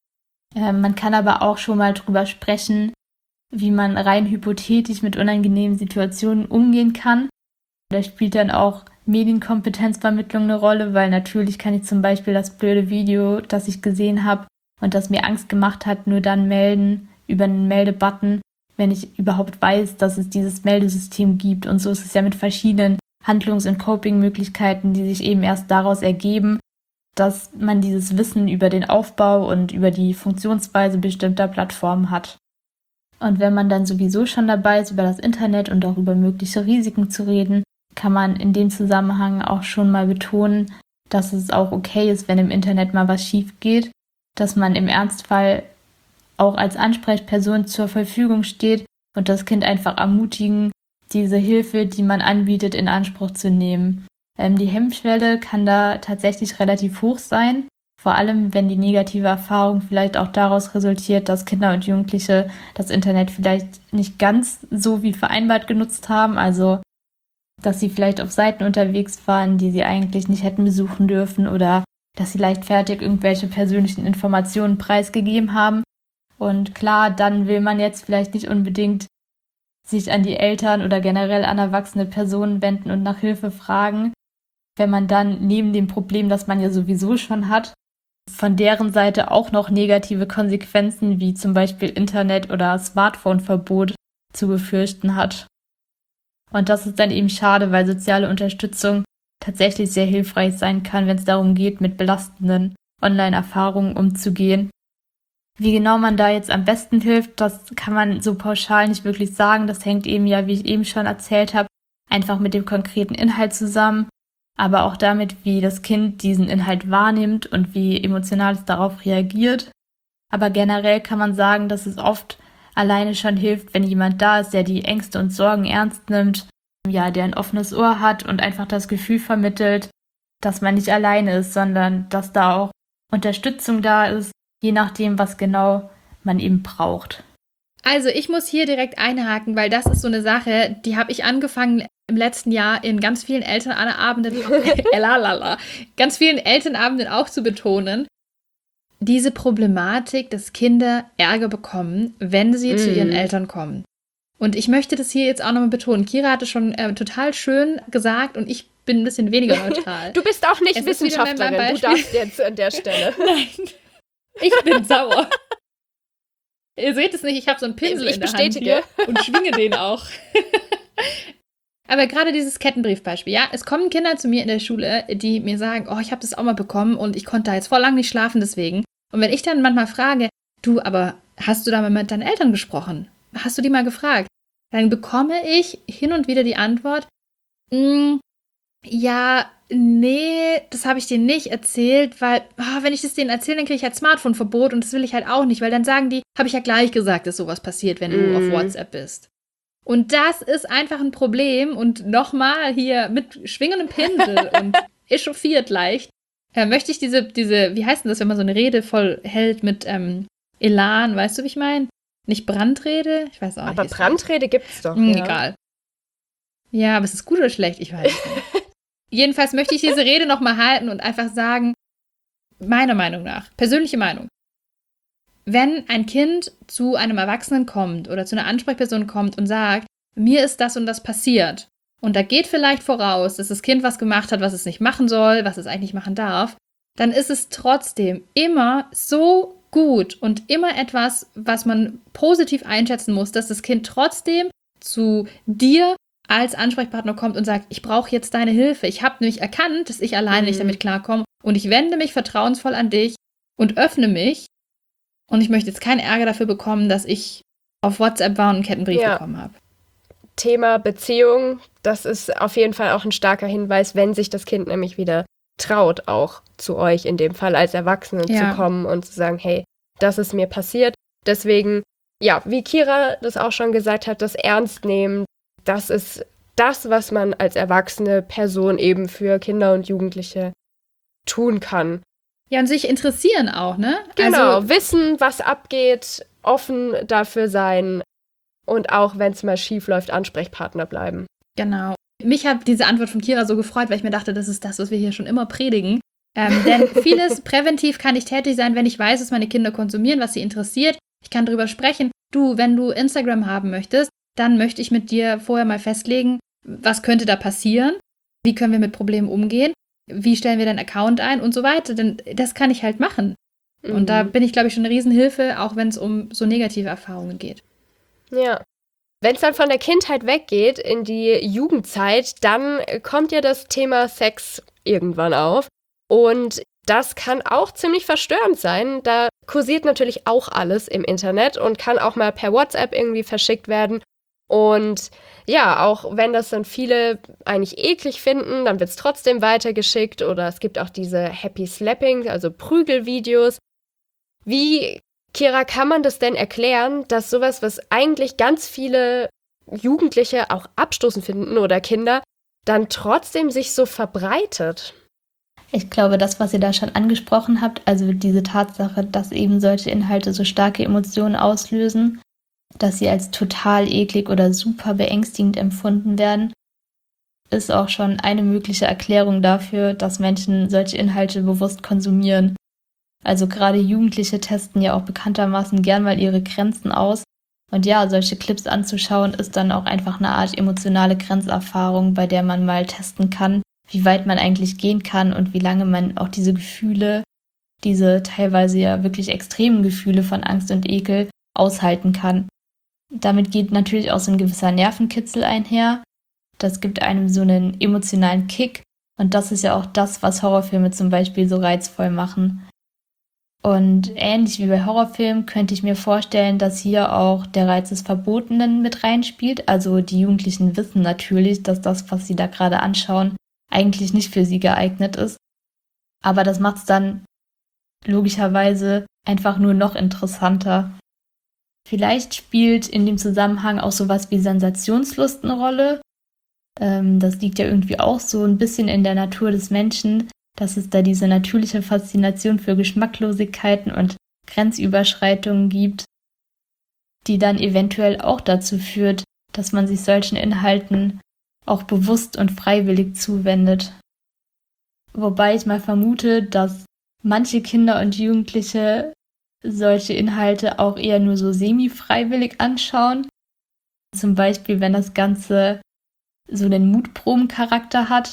Äh, man kann aber auch schon mal drüber sprechen, wie man rein hypothetisch mit unangenehmen Situationen umgehen kann. Da spielt dann auch Medienkompetenzvermittlung eine Rolle, weil natürlich kann ich zum Beispiel das blöde Video, das ich gesehen habe und das mir Angst gemacht hat, nur dann melden über einen Meldebutton, wenn ich überhaupt weiß, dass es dieses Meldesystem gibt. Und so ist es ja mit verschiedenen Handlungs- und Coping-Möglichkeiten, die sich eben erst daraus ergeben, dass man dieses Wissen über den Aufbau und über die Funktionsweise bestimmter Plattformen hat. Und wenn man dann sowieso schon dabei ist, über das Internet und auch über mögliche Risiken zu reden, kann man in dem Zusammenhang auch schon mal betonen, dass es auch okay ist, wenn im Internet mal was schief geht, dass man im Ernstfall auch als Ansprechperson zur Verfügung steht und das Kind einfach ermutigen, diese Hilfe, die man anbietet, in Anspruch zu nehmen. Ähm, die Hemmschwelle kann da tatsächlich relativ hoch sein, vor allem wenn die negative Erfahrung vielleicht auch daraus resultiert, dass Kinder und Jugendliche das Internet vielleicht nicht ganz so wie vereinbart genutzt haben, also dass sie vielleicht auf Seiten unterwegs waren, die sie eigentlich nicht hätten besuchen dürfen oder dass sie leichtfertig irgendwelche persönlichen Informationen preisgegeben haben. Und klar, dann will man jetzt vielleicht nicht unbedingt sich an die Eltern oder generell an erwachsene Personen wenden und nach Hilfe fragen, wenn man dann neben dem Problem, das man ja sowieso schon hat, von deren Seite auch noch negative Konsequenzen wie zum Beispiel Internet- oder Smartphone-Verbot zu befürchten hat. Und das ist dann eben schade, weil soziale Unterstützung tatsächlich sehr hilfreich sein kann, wenn es darum geht, mit belastenden Online-Erfahrungen umzugehen. Wie genau man da jetzt am besten hilft, das kann man so pauschal nicht wirklich sagen. Das hängt eben ja, wie ich eben schon erzählt habe, einfach mit dem konkreten Inhalt zusammen, aber auch damit, wie das Kind diesen Inhalt wahrnimmt und wie emotional es darauf reagiert. Aber generell kann man sagen, dass es oft alleine schon hilft, wenn jemand da ist, der die Ängste und Sorgen ernst nimmt, ja, der ein offenes Ohr hat und einfach das Gefühl vermittelt, dass man nicht alleine ist, sondern dass da auch Unterstützung da ist, je nachdem, was genau man eben braucht. Also ich muss hier direkt einhaken, weil das ist so eine Sache, die habe ich angefangen im letzten Jahr in ganz vielen Elternabenden, elalala, ganz vielen Elternabenden auch zu betonen. Diese Problematik, dass Kinder Ärger bekommen, wenn sie mm. zu ihren Eltern kommen. Und ich möchte das hier jetzt auch nochmal betonen. Kira hatte schon äh, total schön gesagt und ich bin ein bisschen weniger neutral. Du bist auch nicht es Wissenschaftlerin, du darfst jetzt an der Stelle. Nein, ich bin sauer. Ihr seht es nicht, ich habe so einen Pinsel ich in der Hand hier und schwinge den auch. Aber gerade dieses Kettenbriefbeispiel, ja, es kommen Kinder zu mir in der Schule, die mir sagen, oh, ich habe das auch mal bekommen und ich konnte da jetzt voll lang nicht schlafen deswegen. Und wenn ich dann manchmal frage, du, aber hast du da mal mit deinen Eltern gesprochen? Hast du die mal gefragt? Dann bekomme ich hin und wieder die Antwort, ja, nee, das habe ich denen nicht erzählt, weil, oh, wenn ich das denen erzähle, dann kriege ich halt Smartphone-Verbot und das will ich halt auch nicht, weil dann sagen die, habe ich ja gleich gesagt, dass sowas passiert, wenn du mm. auf WhatsApp bist. Und das ist einfach ein Problem und nochmal hier mit schwingendem Pinsel und echauffiert leicht, äh, möchte ich diese, diese, wie heißt denn das, wenn man so eine Rede voll hält mit ähm, Elan, weißt du, wie ich meine? Nicht Brandrede? Ich weiß auch nicht. Aber Brandrede gibt's doch. Hm, ja. Egal. Ja, aber ist es gut oder schlecht? Ich weiß nicht. Jedenfalls möchte ich diese Rede nochmal halten und einfach sagen, meiner Meinung nach, persönliche Meinung, wenn ein Kind zu einem Erwachsenen kommt oder zu einer Ansprechperson kommt und sagt, mir ist das und das passiert und da geht vielleicht voraus, dass das Kind was gemacht hat, was es nicht machen soll, was es eigentlich machen darf, dann ist es trotzdem immer so gut und immer etwas, was man positiv einschätzen muss, dass das Kind trotzdem zu dir als Ansprechpartner kommt und sagt, ich brauche jetzt deine Hilfe. Ich habe nämlich erkannt, dass ich alleine mhm. nicht damit klarkomme und ich wende mich vertrauensvoll an dich und öffne mich und ich möchte jetzt keinen Ärger dafür bekommen, dass ich auf WhatsApp war und einen Kettenbrief ja. bekommen habe. Thema Beziehung, das ist auf jeden Fall auch ein starker Hinweis, wenn sich das Kind nämlich wieder traut, auch zu euch in dem Fall als Erwachsene ja. zu kommen und zu sagen, hey, das ist mir passiert. Deswegen, ja, wie Kira das auch schon gesagt hat, das ernst nehmen, das ist das, was man als erwachsene Person eben für Kinder und Jugendliche tun kann. Ja, und sich interessieren auch, ne? Genau, also, wissen, was abgeht, offen dafür sein, und auch wenn es mal schief läuft, Ansprechpartner bleiben. Genau. Mich hat diese Antwort von Kira so gefreut, weil ich mir dachte, das ist das, was wir hier schon immer predigen. Ähm, denn vieles präventiv kann ich tätig sein, wenn ich weiß, was meine Kinder konsumieren, was sie interessiert. Ich kann darüber sprechen. Du, wenn du Instagram haben möchtest, dann möchte ich mit dir vorher mal festlegen, was könnte da passieren? Wie können wir mit Problemen umgehen? Wie stellen wir deinen Account ein und so weiter? Denn das kann ich halt machen. Mhm. Und da bin ich, glaube ich, schon eine Riesenhilfe, auch wenn es um so negative Erfahrungen geht. Ja. Wenn es dann von der Kindheit weggeht in die Jugendzeit, dann kommt ja das Thema Sex irgendwann auf. Und das kann auch ziemlich verstörend sein. Da kursiert natürlich auch alles im Internet und kann auch mal per WhatsApp irgendwie verschickt werden. Und ja, auch wenn das dann viele eigentlich eklig finden, dann wird es trotzdem weitergeschickt. Oder es gibt auch diese Happy Slapping, also Prügelvideos. Wie, Kira, kann man das denn erklären, dass sowas, was eigentlich ganz viele Jugendliche auch abstoßend finden oder Kinder, dann trotzdem sich so verbreitet? Ich glaube, das, was ihr da schon angesprochen habt, also diese Tatsache, dass eben solche Inhalte so starke Emotionen auslösen, dass sie als total eklig oder super beängstigend empfunden werden, ist auch schon eine mögliche Erklärung dafür, dass Menschen solche Inhalte bewusst konsumieren. Also gerade Jugendliche testen ja auch bekanntermaßen gern mal ihre Grenzen aus. Und ja, solche Clips anzuschauen, ist dann auch einfach eine Art emotionale Grenzerfahrung, bei der man mal testen kann, wie weit man eigentlich gehen kann und wie lange man auch diese Gefühle, diese teilweise ja wirklich extremen Gefühle von Angst und Ekel aushalten kann. Damit geht natürlich auch so ein gewisser Nervenkitzel einher. Das gibt einem so einen emotionalen Kick und das ist ja auch das, was Horrorfilme zum Beispiel so reizvoll machen. Und ähnlich wie bei Horrorfilmen könnte ich mir vorstellen, dass hier auch der Reiz des Verbotenen mit reinspielt. Also die Jugendlichen wissen natürlich, dass das, was sie da gerade anschauen, eigentlich nicht für sie geeignet ist. Aber das macht es dann logischerweise einfach nur noch interessanter. Vielleicht spielt in dem Zusammenhang auch sowas wie Sensationslust eine Rolle. Ähm, das liegt ja irgendwie auch so ein bisschen in der Natur des Menschen, dass es da diese natürliche Faszination für Geschmacklosigkeiten und Grenzüberschreitungen gibt, die dann eventuell auch dazu führt, dass man sich solchen Inhalten auch bewusst und freiwillig zuwendet. Wobei ich mal vermute, dass manche Kinder und Jugendliche solche Inhalte auch eher nur so semi-freiwillig anschauen. Zum Beispiel, wenn das Ganze so einen Mutprobencharakter hat.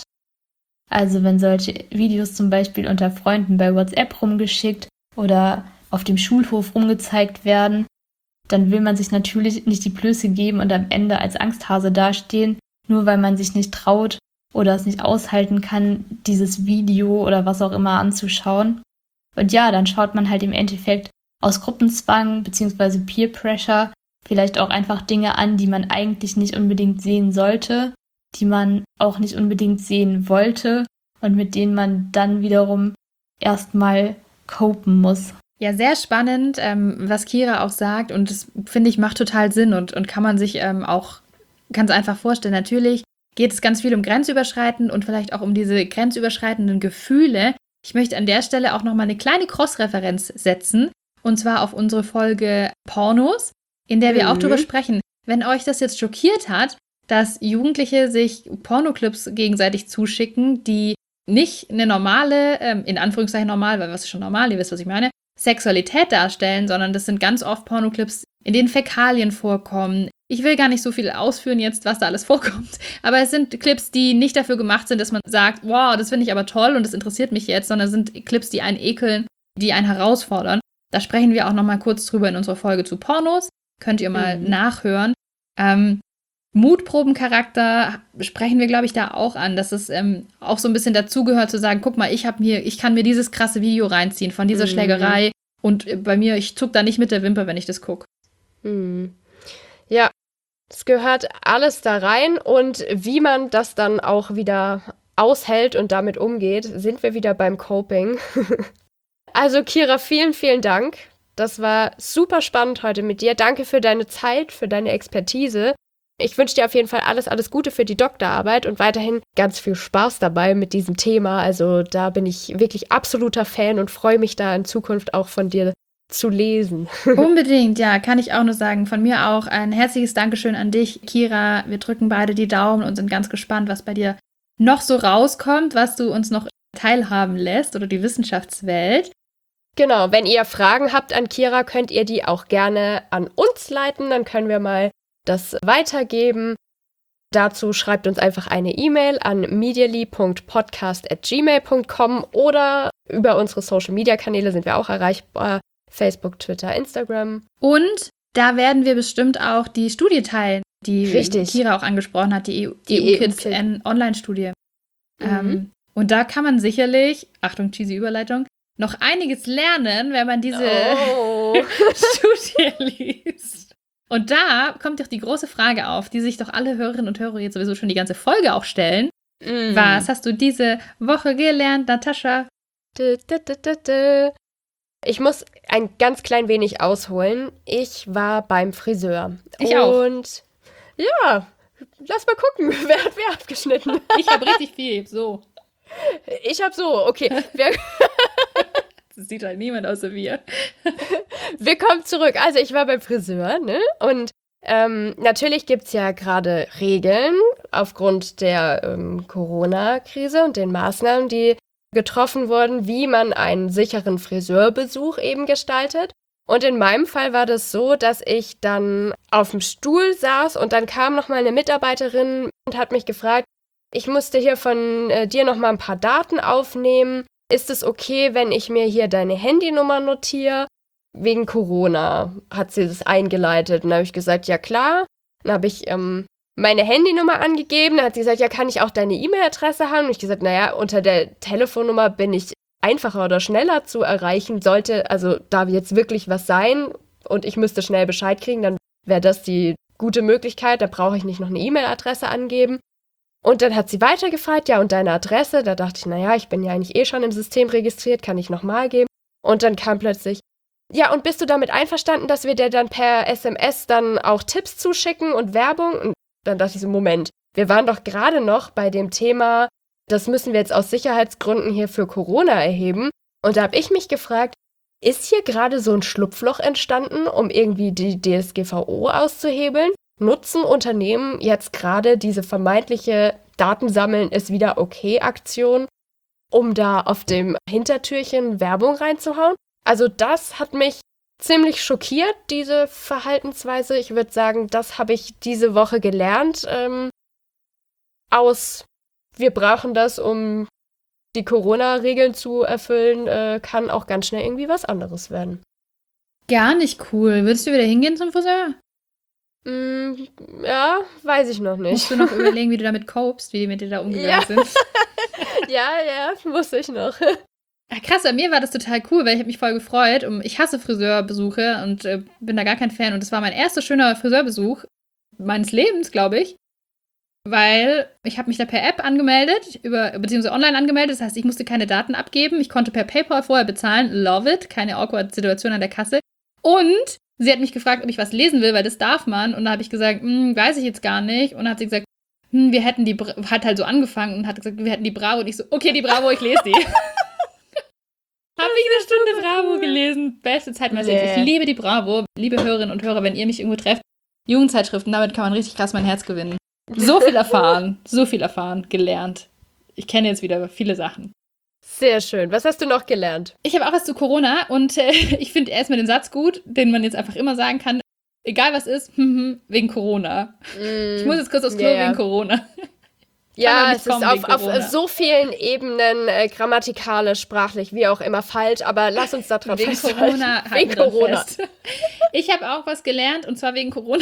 Also wenn solche Videos zum Beispiel unter Freunden bei WhatsApp rumgeschickt oder auf dem Schulhof rumgezeigt werden, dann will man sich natürlich nicht die Blöße geben und am Ende als Angsthase dastehen, nur weil man sich nicht traut oder es nicht aushalten kann, dieses Video oder was auch immer anzuschauen. Und ja, dann schaut man halt im Endeffekt aus Gruppenzwang bzw. Peer Pressure vielleicht auch einfach Dinge an, die man eigentlich nicht unbedingt sehen sollte, die man auch nicht unbedingt sehen wollte und mit denen man dann wiederum erstmal copen muss. Ja, sehr spannend, ähm, was Kira auch sagt und das, finde ich, macht total Sinn und, und kann man sich ähm, auch ganz einfach vorstellen. Natürlich geht es ganz viel um Grenzüberschreiten und vielleicht auch um diese grenzüberschreitenden Gefühle. Ich möchte an der Stelle auch nochmal eine kleine Cross-Referenz setzen und zwar auf unsere Folge Pornos, in der wir mhm. auch darüber sprechen. Wenn euch das jetzt schockiert hat, dass Jugendliche sich Pornoclips gegenseitig zuschicken, die nicht eine normale, ähm, in Anführungszeichen normal, weil was ist schon normal, ihr wisst, was ich meine, Sexualität darstellen, sondern das sind ganz oft Pornoclips, in denen Fäkalien vorkommen. Ich will gar nicht so viel ausführen jetzt, was da alles vorkommt, aber es sind Clips, die nicht dafür gemacht sind, dass man sagt, wow, das finde ich aber toll und das interessiert mich jetzt, sondern es sind Clips, die einen ekeln, die einen herausfordern. Da sprechen wir auch noch mal kurz drüber in unserer Folge zu Pornos. Könnt ihr mal mhm. nachhören. Ähm, Mutprobencharakter sprechen wir, glaube ich, da auch an, dass es ähm, auch so ein bisschen dazugehört zu sagen, guck mal, ich habe mir, ich kann mir dieses krasse Video reinziehen von dieser mhm. Schlägerei und bei mir, ich zuck da nicht mit der Wimper, wenn ich das gucke. Mhm. Ja, es gehört alles da rein und wie man das dann auch wieder aushält und damit umgeht, sind wir wieder beim Coping. Also Kira, vielen, vielen Dank. Das war super spannend heute mit dir. Danke für deine Zeit, für deine Expertise. Ich wünsche dir auf jeden Fall alles, alles Gute für die Doktorarbeit und weiterhin ganz viel Spaß dabei mit diesem Thema. Also da bin ich wirklich absoluter Fan und freue mich da in Zukunft auch von dir zu lesen. Unbedingt, ja, kann ich auch nur sagen. Von mir auch ein herzliches Dankeschön an dich, Kira. Wir drücken beide die Daumen und sind ganz gespannt, was bei dir noch so rauskommt, was du uns noch teilhaben lässt oder die Wissenschaftswelt. Genau, wenn ihr Fragen habt an Kira, könnt ihr die auch gerne an uns leiten. Dann können wir mal das weitergeben. Dazu schreibt uns einfach eine E-Mail an medially punkt podcast at gmail punkt com oder über unsere Social-Media-Kanäle sind wir auch erreichbar. Facebook, Twitter, Instagram. Und da werden wir bestimmt auch die Studie teilen, die Richtig. Kira auch angesprochen hat, die, Die E U Kids Online-Studie. Mhm. Ähm, und da kann man sicherlich, Achtung, cheesy Überleitung, noch einiges lernen, wenn man diese Oh. Studie liest. Und da kommt doch die große Frage auf, die sich doch alle Hörerinnen und Hörer jetzt sowieso schon die ganze Folge auch stellen. Mm. Was hast du diese Woche gelernt, Natascha? Dö, dö, dö, dö, dö. Ich muss ein ganz klein wenig ausholen. Ich war beim Friseur. Ich auch. Und ja, lass mal gucken, wer hat wer abgeschnitten. Ich habe richtig viel, so. Ich hab so, okay. Wir, Das sieht halt niemand außer wir. wir kommen zurück. Also ich war beim Friseur, ne? Und ähm, natürlich gibt's ja gerade Regeln aufgrund der ähm, Corona-Krise und den Maßnahmen, die getroffen wurden, wie man einen sicheren Friseurbesuch eben gestaltet. Und in meinem Fall war das so, dass ich dann auf dem Stuhl saß und dann kam nochmal eine Mitarbeiterin und hat mich gefragt, ich musste hier von äh, dir nochmal ein paar Daten aufnehmen. Ist es okay, wenn ich mir hier deine Handynummer notiere? Wegen Corona hat sie das eingeleitet. Und dann habe ich gesagt, ja klar. Dann habe ich ähm, meine Handynummer angegeben. Dann hat sie gesagt, ja, kann ich auch deine E-Mail-Adresse haben? Und ich gesagt, naja, unter der Telefonnummer bin ich einfacher oder schneller zu erreichen. Sollte also da jetzt wirklich was sein und ich müsste schnell Bescheid kriegen, dann wäre das die gute Möglichkeit. Da brauche ich nicht noch eine E-Mail-Adresse angeben. Und dann hat sie weitergefragt, ja, und deine Adresse? Da dachte ich, naja, ich bin ja eigentlich eh schon im System registriert, kann ich nochmal geben. Und dann kam plötzlich, ja, und bist du damit einverstanden, dass wir dir dann per S M S dann auch Tipps zuschicken und Werbung? Und dann dachte ich so, Moment, wir waren doch gerade noch bei dem Thema, das müssen wir jetzt aus Sicherheitsgründen hier für Corona erheben. Und da habe ich mich gefragt, ist hier gerade so ein Schlupfloch entstanden, um irgendwie die D S G V O auszuhebeln? Nutzen Unternehmen jetzt gerade diese vermeintliche Datensammeln ist wieder okay Aktion, um da auf dem Hintertürchen Werbung reinzuhauen? Also das hat mich ziemlich schockiert, diese Verhaltensweise. Ich würde sagen, das habe ich diese Woche gelernt. Ähm, aus, wir brauchen das, um die Corona-Regeln zu erfüllen, äh, kann auch ganz schnell irgendwie was anderes werden. Gar nicht cool. Würdest du wieder hingehen zum Friseur? Mm, ja, weiß ich noch nicht. Musst du noch überlegen, wie du damit copest, wie die mit dir da umgegangen Ja. sind? Ja, ja, muss ich noch. Ja, krass, bei mir war das total cool, weil ich habe mich voll gefreut. Und ich hasse Friseurbesuche und äh, bin da gar kein Fan. Und das war mein erster schöner Friseurbesuch meines Lebens, glaube ich. Weil ich habe mich da per App angemeldet, über, beziehungsweise online angemeldet. Das heißt, ich musste keine Daten abgeben. Ich konnte per PayPal vorher bezahlen. Love it. Keine awkward Situation an der Kasse. Und sie hat mich gefragt, ob ich was lesen will, weil das darf man. Und da habe ich gesagt, weiß ich jetzt gar nicht. Und dann hat sie gesagt, hm, wir hätten die, Bra hat halt so angefangen und hat gesagt, wir hätten die Bravo. Und ich so, okay, die Bravo, ich lese die. Habe ich eine Stunde Bravo gelesen. Beste Zeit meines Lebens. Nee. Ich liebe die Bravo. Liebe Hörerinnen und Hörer, wenn ihr mich irgendwo trefft, Jugendzeitschriften, damit kann man richtig krass mein Herz gewinnen. So viel erfahren, so viel erfahren, gelernt. Ich kenne jetzt wieder viele Sachen. Sehr schön. Was hast du noch gelernt? Ich habe auch was zu Corona und äh, ich finde erstmal den Satz gut, den man jetzt einfach immer sagen kann, egal was ist, wegen Corona. Mm, Ich muss jetzt kurz aufs Klo ja, ja. wegen Corona. Ja, nicht es ist kommen auf, wegen auf Corona. so vielen Ebenen, äh, grammatikalisch, sprachlich, wie auch immer, falsch, aber lass uns da drauf Wegen festhalten. Corona. halten Wegen wir dann Corona. fest. Ich habe auch was gelernt und zwar wegen Corona.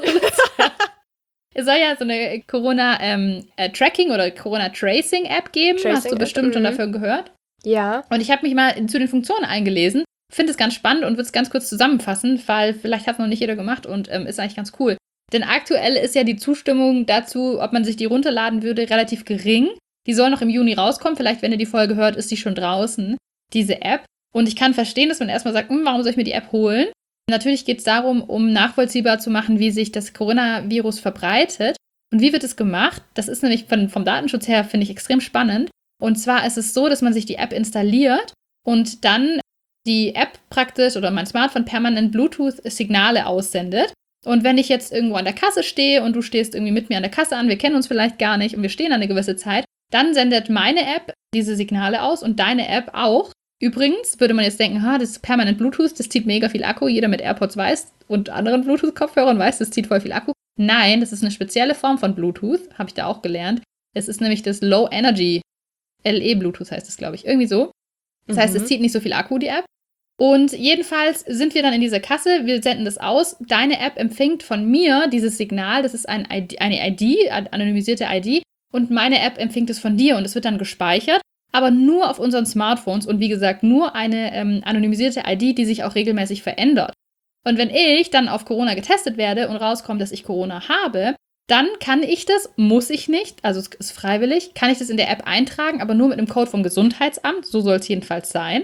Es soll ja so eine Corona-Tracking- ähm, oder Corona-Tracing-App geben. Hast du Tracing-App, bestimmt schon mhm. dafür gehört. Ja. Und ich habe mich mal zu den Funktionen eingelesen. Finde es ganz spannend und würde es ganz kurz zusammenfassen, weil vielleicht hat es noch nicht jeder gemacht und ähm, ist eigentlich ganz cool. Denn aktuell ist ja die Zustimmung dazu, ob man sich die runterladen würde, relativ gering. Die soll noch im Juni rauskommen. Vielleicht, wenn ihr die Folge hört, ist die schon draußen, diese App. Und ich kann verstehen, dass man erstmal sagt, hm, warum soll ich mir die App holen? Natürlich geht es darum, um nachvollziehbar zu machen, wie sich das Coronavirus verbreitet. Und wie wird es gemacht? Das ist nämlich von, vom Datenschutz her, finde ich, extrem spannend. Und zwar ist es so, dass man sich die App installiert und dann die App praktisch oder mein Smartphone permanent Bluetooth-Signale aussendet. Und wenn ich jetzt irgendwo an der Kasse stehe und du stehst irgendwie mit mir an der Kasse an, wir kennen uns vielleicht gar nicht und wir stehen eine gewisse Zeit, dann sendet meine App diese Signale aus und deine App auch. Übrigens würde man jetzt denken, ha, das ist permanent Bluetooth, das zieht mega viel Akku. Jeder mit AirPods weiß und anderen Bluetooth-Kopfhörern weiß, das zieht voll viel Akku. Nein, das ist eine spezielle Form von Bluetooth, habe ich da auch gelernt. Es ist nämlich das Low Energy, L E Bluetooth heißt es, glaube ich, irgendwie so. Das heißt, es zieht nicht so viel Akku, die App. Und jedenfalls sind wir dann in dieser Kasse, wir senden das aus. Deine App empfängt von mir dieses Signal, das ist ein I D, eine I D, eine anonymisierte I D. Und meine App empfängt es von dir und es wird dann gespeichert, aber nur auf unseren Smartphones und wie gesagt, nur eine ähm, anonymisierte I D, die sich auch regelmäßig verändert. Und wenn ich dann auf Corona getestet werde und rauskommt, dass ich Corona habe, dann kann ich das, muss ich nicht, also es ist freiwillig, kann ich das in der App eintragen, aber nur mit einem Code vom Gesundheitsamt, so soll es jedenfalls sein.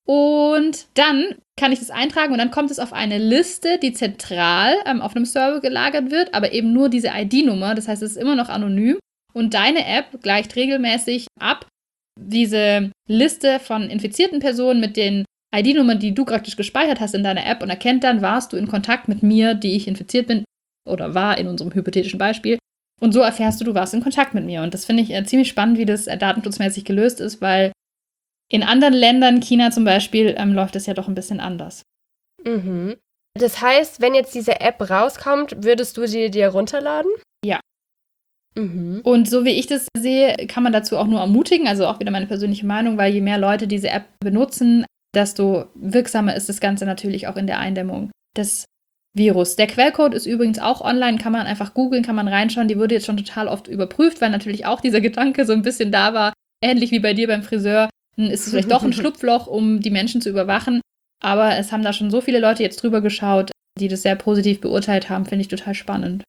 Und dann kann ich das eintragen und dann kommt es auf eine Liste, die zentral ähm, auf einem Server gelagert wird, aber eben nur diese I D-Nummer, das heißt, es ist immer noch anonym. Und deine App gleicht regelmäßig ab diese Liste von infizierten Personen mit den I D-Nummern, die du praktisch gespeichert hast in deiner App und erkennt dann, warst du in Kontakt mit mir, die ich infiziert bin oder war in unserem hypothetischen Beispiel. Und so erfährst du, du warst in Kontakt mit mir. Und das finde ich äh, ziemlich spannend, wie das äh, datenschutzmäßig gelöst ist, weil in anderen Ländern, China zum Beispiel, ähm, läuft es ja doch ein bisschen anders. Mhm. Das heißt, wenn jetzt diese App rauskommt, würdest du sie dir runterladen? Ja. Mhm. Und so wie ich das sehe, kann man dazu auch nur ermutigen, also auch wieder meine persönliche Meinung, weil je mehr Leute diese App benutzen, desto wirksamer ist das Ganze natürlich auch in der Eindämmung des Virus. Der Quellcode ist übrigens auch online, kann man einfach googeln, kann man reinschauen, die wurde jetzt schon total oft überprüft, weil natürlich auch dieser Gedanke so ein bisschen da war, ähnlich wie bei dir beim Friseur, ist es vielleicht doch ein Schlupfloch, um die Menschen zu überwachen, aber es haben da schon so viele Leute jetzt drüber geschaut, die das sehr positiv beurteilt haben, finde ich total spannend.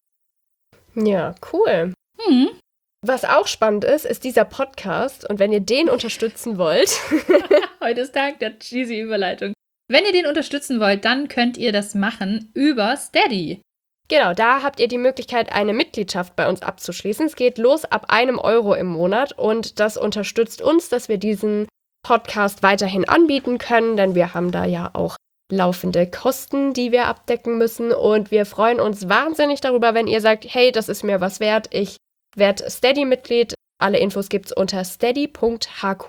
Ja, cool. Hm. Was auch spannend ist, ist dieser Podcast. Und wenn ihr den unterstützen wollt. Heute ist Tag der cheesy Überleitung. Wenn ihr den unterstützen wollt, dann könnt ihr das machen über Steady. Genau, da habt ihr die Möglichkeit, eine Mitgliedschaft bei uns abzuschließen. Es geht los ab einem Euro im Monat und das unterstützt uns, dass wir diesen Podcast weiterhin anbieten können, denn wir haben da ja auch laufende Kosten, die wir abdecken müssen. Und wir freuen uns wahnsinnig darüber, wenn ihr sagt, hey, das ist mir was wert, ich werde Steady-Mitglied. Alle Infos gibt's unter steady.hq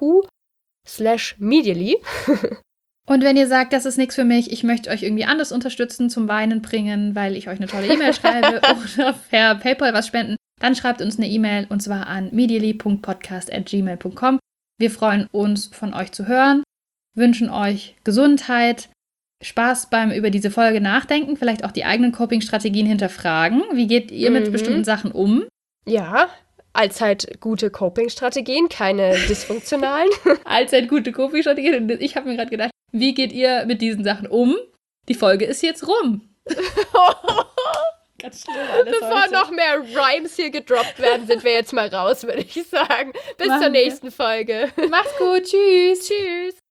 slash medially. Und wenn ihr sagt, das ist nichts für mich, ich möchte euch irgendwie anders unterstützen, zum Weinen bringen, weil ich euch eine tolle E-Mail schreibe oder per PayPal was spenden, dann schreibt uns eine E-Mail und zwar an medially punkt podcast at gmail punkt com. Wir freuen uns, von euch zu hören, wünschen euch Gesundheit, Spaß beim über diese Folge nachdenken, vielleicht auch die eigenen Coping-Strategien hinterfragen. Wie geht ihr mit Mhm. bestimmten Sachen um? Ja, allzeit gute Coping-Strategien, keine dysfunktionalen. Allzeit gute Coping-Strategien. Und ich habe mir gerade gedacht, wie geht ihr mit diesen Sachen um? Die Folge ist jetzt rum. Ganz schlimm alles Bevor heute. noch mehr Rhymes hier gedroppt werden, sind wir jetzt mal raus, würde ich sagen. Bis Machen zur wir. nächsten Folge. Macht's gut, tschüss. Tschüss.